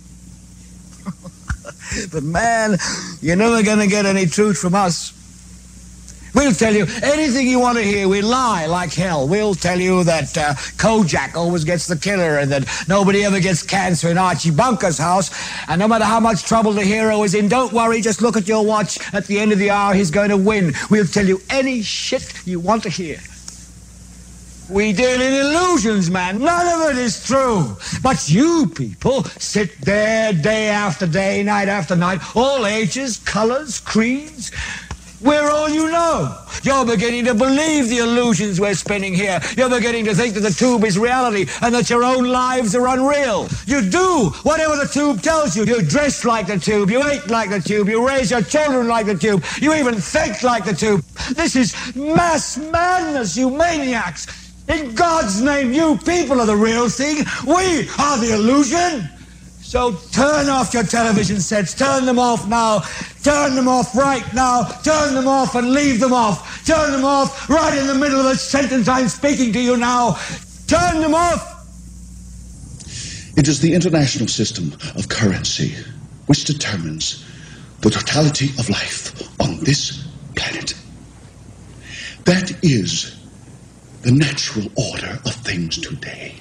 [SPEAKER 19] But man, you're never going to get any truth from us. We'll tell you anything you want to hear. We lie like hell. We'll tell you that Kojak always gets the killer and that nobody ever gets cancer in Archie Bunker's house. And no matter how much trouble the hero is in, don't worry, just look at your watch. At the end of the hour, he's going to win. We'll tell you any shit you want to hear. We deal in illusions, man. None of it is true. But you people sit there day after day, night after night, all ages, colors, creeds. We're all you know. You're beginning to believe the illusions we're spinning here. You're beginning to think that the tube is reality and that your own lives are unreal. You do whatever the tube tells you. You dress like the tube. You eat like the tube. You raise your children like the tube. You even think like the tube. This is mass madness, you maniacs. In God's name, you people are the real thing. We are the illusion. So turn off your television sets. Turn them off now. Turn them off right now. Turn them off and leave them off. Turn them off right in the middle of the sentence I'm speaking to you now. Turn them off.
[SPEAKER 20] It is the international system of currency which determines the totality of life on this planet. That is the natural order of things today.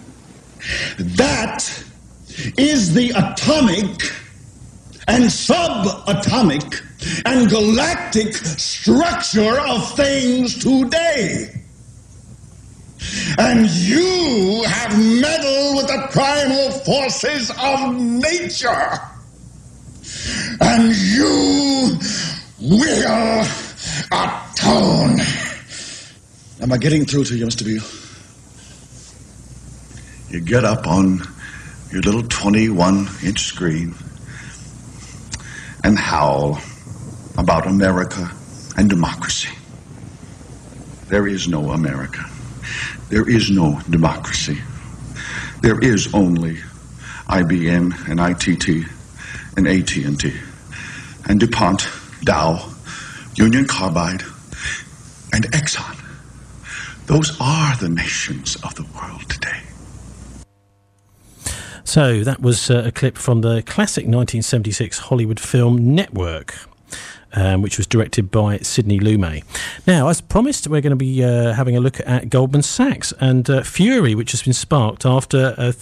[SPEAKER 20] That is the atomic and subatomic and galactic structure of things today. And you have meddled with the primal forces of nature. And you will atone. Am I getting through to you, Mr. Beale? You get up on your little 21-inch screen and howl about America and democracy. There is no America. There is no democracy. There is only IBM and ITT and AT&T and DuPont, Dow, Union Carbide, and Exxon. Those are the nations of the world today.
[SPEAKER 5] So that was a clip from the classic 1976 Hollywood film Network, which was directed by Sidney Lumet. Now, as promised, we're going to be having a look at Goldman Sachs and fury, which has been sparked after a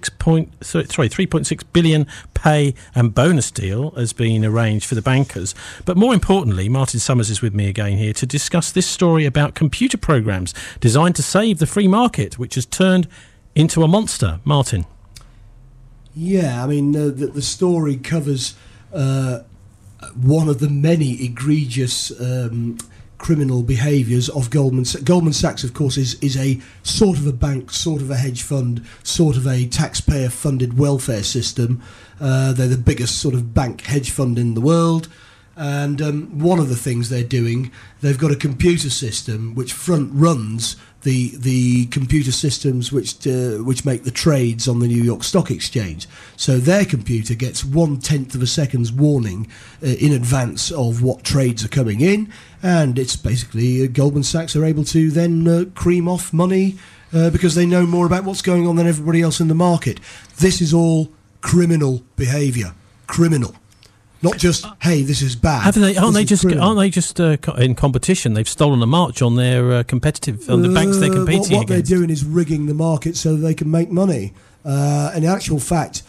[SPEAKER 5] 3.6 billion pay and bonus deal has been arranged for the bankers. But more importantly, Martin Summers is with me again here to discuss this story about computer programs designed to save the free market, which has turned into a monster. Martin.
[SPEAKER 7] Yeah, I mean, the story covers a one of the many egregious criminal behaviours of Goldman Sachs. Goldman Sachs, of course, is a sort of a bank, sort of a hedge fund, sort of a taxpayer-funded welfare system. They're the biggest sort of bank hedge fund in the world. And one of the things they're doing, they've got a computer system which runs the computer systems which make the trades on the New York Stock Exchange. So their computer gets 1/10 of a second's warning in advance of what trades are coming in, and it's basically Goldman Sachs are able to then cream off money because they know more about what's going on than everybody else in the market. This is all criminal behaviour. Criminal. Not just, hey, this is bad.
[SPEAKER 5] Aren't they just in competition? They've stolen a march on their competitive, on the banks they're competing against.
[SPEAKER 7] What they're doing is rigging the market so that they can make money. In actual fact,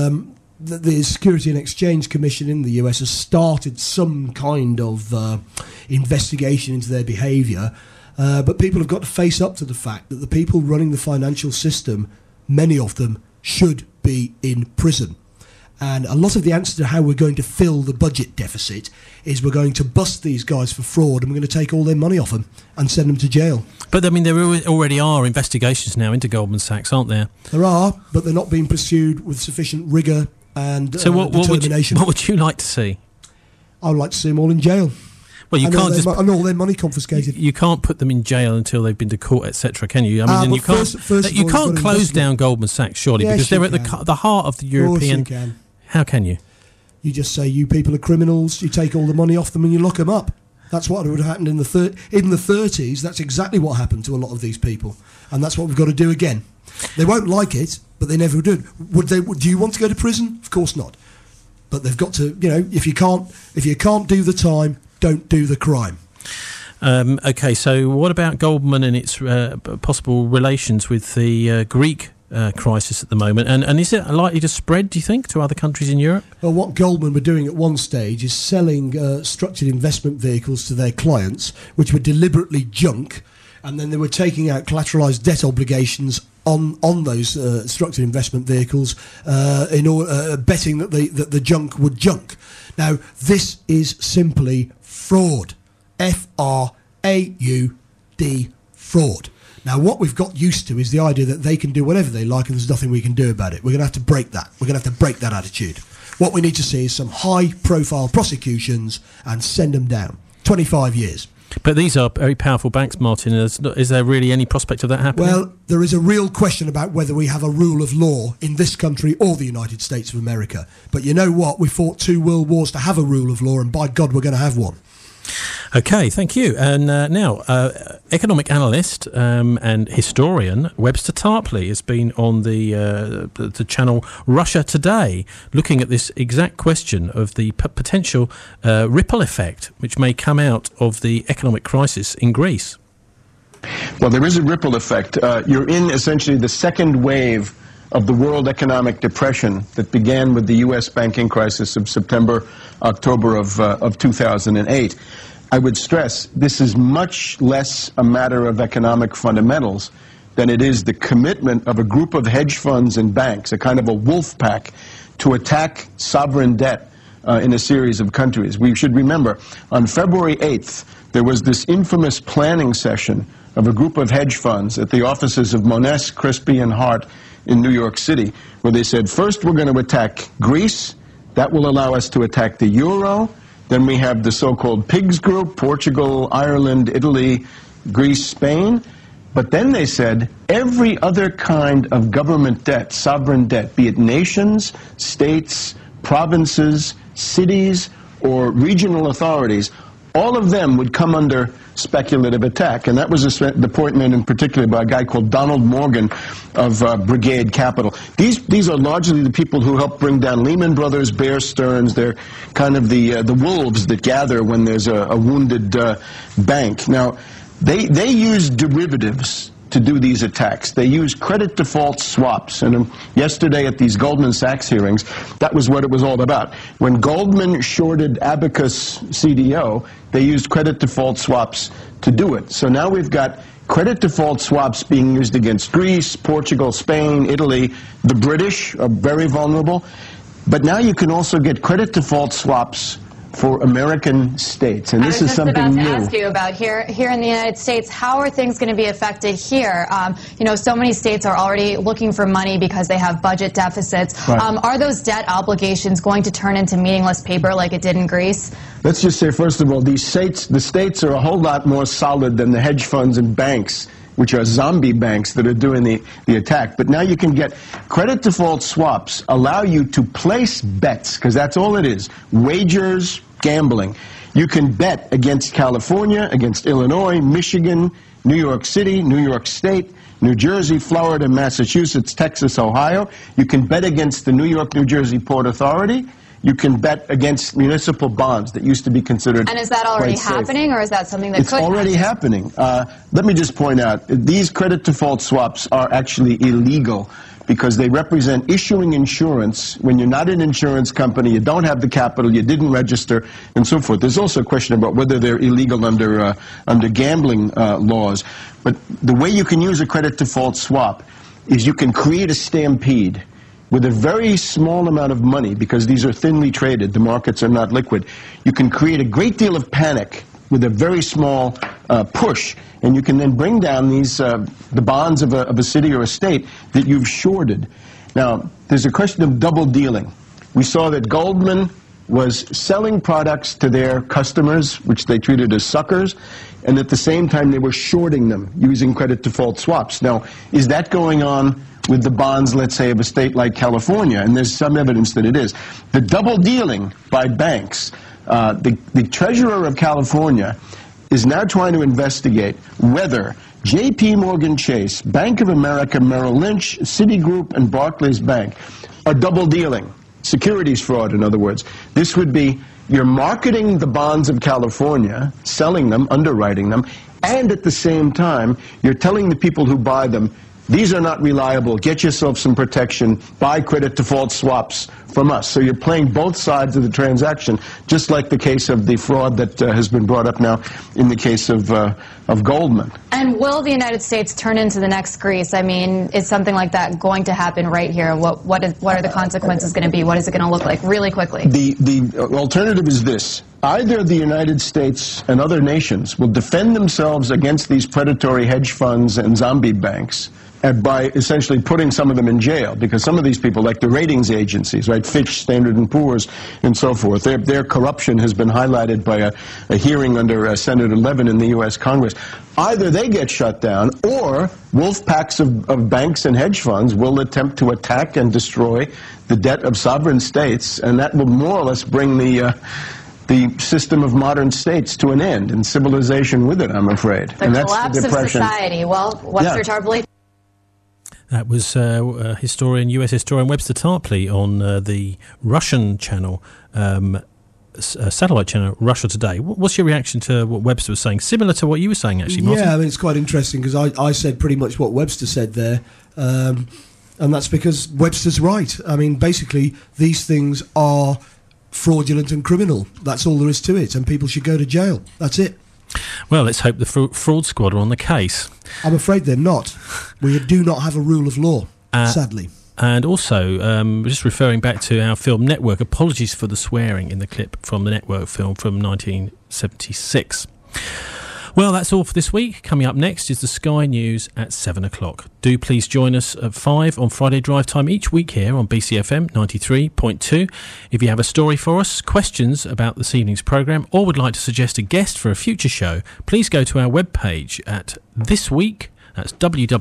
[SPEAKER 7] the Security and Exchange Commission in the US has started some kind of investigation into their behaviour, but people have got to face up to the fact that the people running the financial system, many of them, should be in prison. And a lot of the answer to how we're going to fill the budget deficit is we're going to bust these guys for fraud and we're going to take all their money off them and send them to jail.
[SPEAKER 5] But, I mean, there already are investigations now into Goldman Sachs, aren't there?
[SPEAKER 7] There are, but they're not being pursued with sufficient rigour and determination.
[SPEAKER 5] What would you like to see?
[SPEAKER 7] I would like to see them all in jail.
[SPEAKER 5] Well, you can't
[SPEAKER 7] and all their money confiscated.
[SPEAKER 5] You can't put them in jail until they've been to court, etc. Can you? I mean, and you can't close down Goldman Sachs, surely, because they're at the heart of the European.
[SPEAKER 7] Of course you can.
[SPEAKER 5] How can you?
[SPEAKER 7] You just say you people are criminals. You take all the money off them and you lock them up. That's what would have happened in the 30s. That's exactly what happened to a lot of these people, and that's what we've got to do again. They won't like it, but they never did. Do you want to go to prison? Of course not. But they've got to. If you can't do the time, don't do the crime.
[SPEAKER 5] Okay, so what about Goldman and its possible relations with the Greek crisis at the moment? And is it likely to spread, do you think, to other countries in Europe?
[SPEAKER 7] Well, what Goldman were doing at one stage is selling structured investment vehicles to their clients, which were deliberately junk, and then they were taking out collateralised debt obligations on those structured investment vehicles in order betting that the junk would junk. Now, this is simply fraud. Fraud. Fraud. Now, what we've got used to is the idea that they can do whatever they like and there's nothing we can do about it. We're going to have to break that. We're going to have to break that attitude. What we need to see is some high-profile prosecutions and send them down. 25 years.
[SPEAKER 5] But these are very powerful banks, Martin. Is there really any prospect of that happening?
[SPEAKER 7] Well, there is a real question about whether we have a rule of law in this country or the United States of America. But you know what? We fought 2 world wars to have a rule of law, and by God, we're going to have one.
[SPEAKER 5] Okay, thank you. And now, economic analyst and historian Webster Tarpley has been on the channel Russia Today, looking at this exact question of the potential ripple effect which may come out of the economic crisis in Greece.
[SPEAKER 21] Well, there is a ripple effect. You're in essentially the second wave of the world economic depression that began with the U.S. banking crisis of September, October of 2008. I would stress this is much less a matter of economic fundamentals than it is the commitment of a group of hedge funds and banks, a kind of a wolf pack, to attack sovereign debt in a series of countries. We should remember, on February 8th, there was this infamous planning session of a group of hedge funds at the offices of Monness, Crispi, and Hart in New York City, where they said, first we're going to attack Greece. That will allow us to attack the euro. Then we have the so-called PIGS group, Portugal, Ireland, Italy, Greece, Spain. But then they said every other kind of government debt, sovereign debt, be it nations, states, provinces, cities, or regional authorities, all of them would come under speculative attack. And that was the point made in particular by a guy called Donald Morgan of Brigade Capital. These are largely the people who helped bring down Lehman Brothers, Bear Stearns. They're kind of the wolves that gather when there's a wounded bank. Now, they use derivatives to do these attacks. They use credit default swaps. And yesterday at these Goldman Sachs hearings, that was what it was all about. When Goldman shorted Abacus CDO, they used credit default swaps to do it. So now we've got credit default swaps being used against Greece, Portugal, Spain, Italy. The British are very vulnerable. But now you can also get credit default swaps for American states, and this is something new.
[SPEAKER 2] I was just about to ask you about here in the United States, how are things going to be affected here? So many states are already looking for money because they have budget deficits.
[SPEAKER 21] Right.
[SPEAKER 2] Are those debt obligations going to turn into meaningless paper like it did in Greece?
[SPEAKER 21] Let's just say, first of all, the states are a whole lot more solid than the hedge funds and banks, which are zombie banks that are doing the attack. But now you can get credit default swaps, allow you to place bets, because that's all it is, wagers, gambling. You can bet against California, against Illinois, Michigan, New York City, New York State, New Jersey, Florida, Massachusetts, Texas, Ohio. You can bet against the New York, New Jersey Port Authority. You can bet against municipal bonds that used to be considered
[SPEAKER 2] And is that already
[SPEAKER 21] quite safe.
[SPEAKER 2] happening, or is that something that
[SPEAKER 21] It's
[SPEAKER 2] could
[SPEAKER 21] already
[SPEAKER 2] happen?
[SPEAKER 21] happening. Let me just point out, these credit default swaps are actually illegal because they represent issuing insurance when you're not an insurance company, you don't have the capital, you didn't register, and so forth. There's also a question about whether they're illegal under gambling laws. But the way you can use a credit default swap is you can create a stampede with a very small amount of money, because these are thinly traded, the markets are not liquid. You can create a great deal of panic with a very small push, and you can then bring down these the bonds of a city or a state that you've shorted. Now, there's a question of double dealing. We saw that Goldman was selling products to their customers, which they treated as suckers, and at the same time they were shorting them using credit default swaps. Now, is that going on with the bonds, let's say, of a state like California? And there's some evidence that it is. The double dealing by banks, the treasurer of California is now trying to investigate whether J.P. Morgan Chase, Bank of America, Merrill Lynch, Citigroup, and Barclays Bank are double dealing. Securities fraud, in other words. This would be you're marketing the bonds of California, selling them, underwriting them, and at the same time, you're telling the people who buy them, these are not reliable, get yourself some protection, buy credit default swaps from us. So you're playing both sides of the transaction, just like the case of the fraud that has been brought up now in the case of Goldman.
[SPEAKER 2] And will the United States turn into the next Greece? I mean, is something like that going to happen right here? What are the consequences going to be? What is it going to look like really quickly?
[SPEAKER 21] The alternative is this. Either the United States and other nations will defend themselves against these predatory hedge funds and zombie banks, by essentially putting some of them in jail, because some of these people, like the ratings agencies, right, Fitch, Standard & Poor's, and so forth, their corruption has been highlighted by a hearing under Senator Levin in the U.S. Congress. Either they get shut down, or wolf packs of banks and hedge funds will attempt to attack and destroy the debt of sovereign states, and that will more or less bring the system of modern states to an end, and civilization with it, I'm afraid.
[SPEAKER 2] The
[SPEAKER 21] and that's
[SPEAKER 2] collapse
[SPEAKER 21] the
[SPEAKER 2] of
[SPEAKER 21] depression.
[SPEAKER 2] society. Well, Webster Tarpley.
[SPEAKER 5] That was US historian Webster Tarpley on the Russian channel, satellite channel, Russia Today. What's your reaction to what Webster was saying? Similar to what you were saying, actually, Martin?
[SPEAKER 7] Yeah, I mean, it's quite interesting, because I said pretty much what Webster said there, and that's because Webster's right. I mean, basically, these things are fraudulent and criminal. That's all there is to it, and people should go to jail. That's it.
[SPEAKER 5] Well, let's hope the fraud squad are on the case.
[SPEAKER 7] I'm afraid they're not. We do not have a rule of law, sadly.
[SPEAKER 5] And also, just referring back to our film Network, apologies for the swearing in the clip from the Network film from 1976. Well, that's all for this week. Coming up next is the Sky News at 7 o'clock. Do please join us at 5 on Friday Drive Time each week here on BCFM 93.2. If you have a story for us, questions about this evening's programme, or would like to suggest a guest for a future show, please go to our webpage at This Week. That's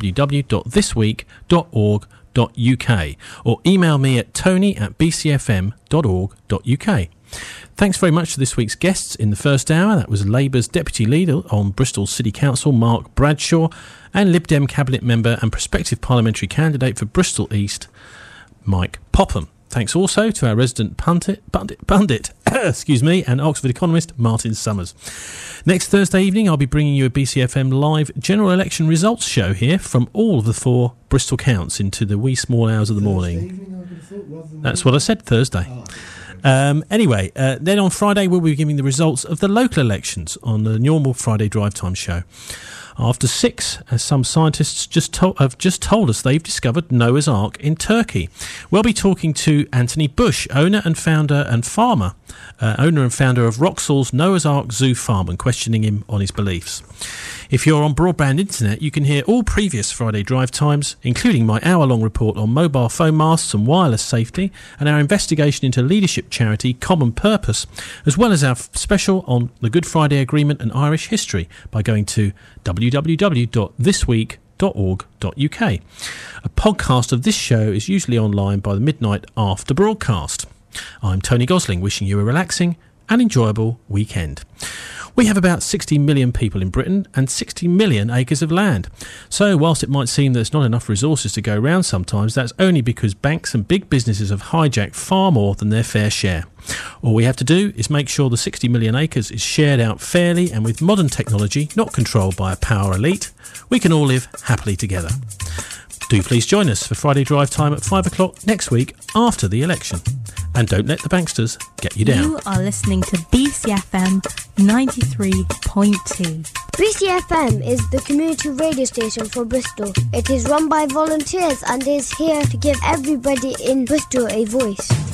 [SPEAKER 5] www.thisweek.org.uk, or email me at tony@bcfm.org.uk. Thanks very much to this week's guests in the first hour. That was Labour's Deputy Leader on Bristol City Council, Mark Bradshaw, and Lib Dem Cabinet Member and prospective parliamentary candidate for Bristol East, Mike Popham. Thanks also to our resident pundit, excuse me, and Oxford economist, Martin Summers. Next Thursday evening, I'll be bringing you a BCFM live general election results show here from all of the 4 Bristol counts into the wee small hours of the morning. That's what I said, Thursday. Anyway, then on Friday we'll be giving the results of the local elections on the normal Friday Drive Time show. after 6, as some scientists have just told us they've discovered Noah's Ark in Turkey. We'll be talking to Anthony Bush, owner and founder of Wroxall's Noah's Ark Zoo Farm, and questioning him on his beliefs. If you're on broadband internet, you can hear all previous Friday drive times, including my hour-long report on mobile phone masts and wireless safety, and our investigation into leadership charity Common Purpose, as well as our special on the Good Friday Agreement and Irish history, by going to www.thisweek.org.uk. A podcast of this show is usually online by the midnight after broadcast. I'm Tony Gosling, wishing you a relaxing and enjoyable weekend. We have about 60 million people in Britain and 60 million acres of land. So whilst it might seem there's not enough resources to go around sometimes, that's only because banks and big businesses have hijacked far more than their fair share. All we have to do is make sure the 60 million acres is shared out fairly and with modern technology, not controlled by a power elite. We can all live happily together. Do please join us for Friday Drive Time at 5 o'clock next week after the election. And don't let the banksters get you down.
[SPEAKER 1] You are listening to BCFM 93.2.
[SPEAKER 22] BCFM is the community radio station for Bristol. It is run by volunteers and is here to give everybody in Bristol a voice.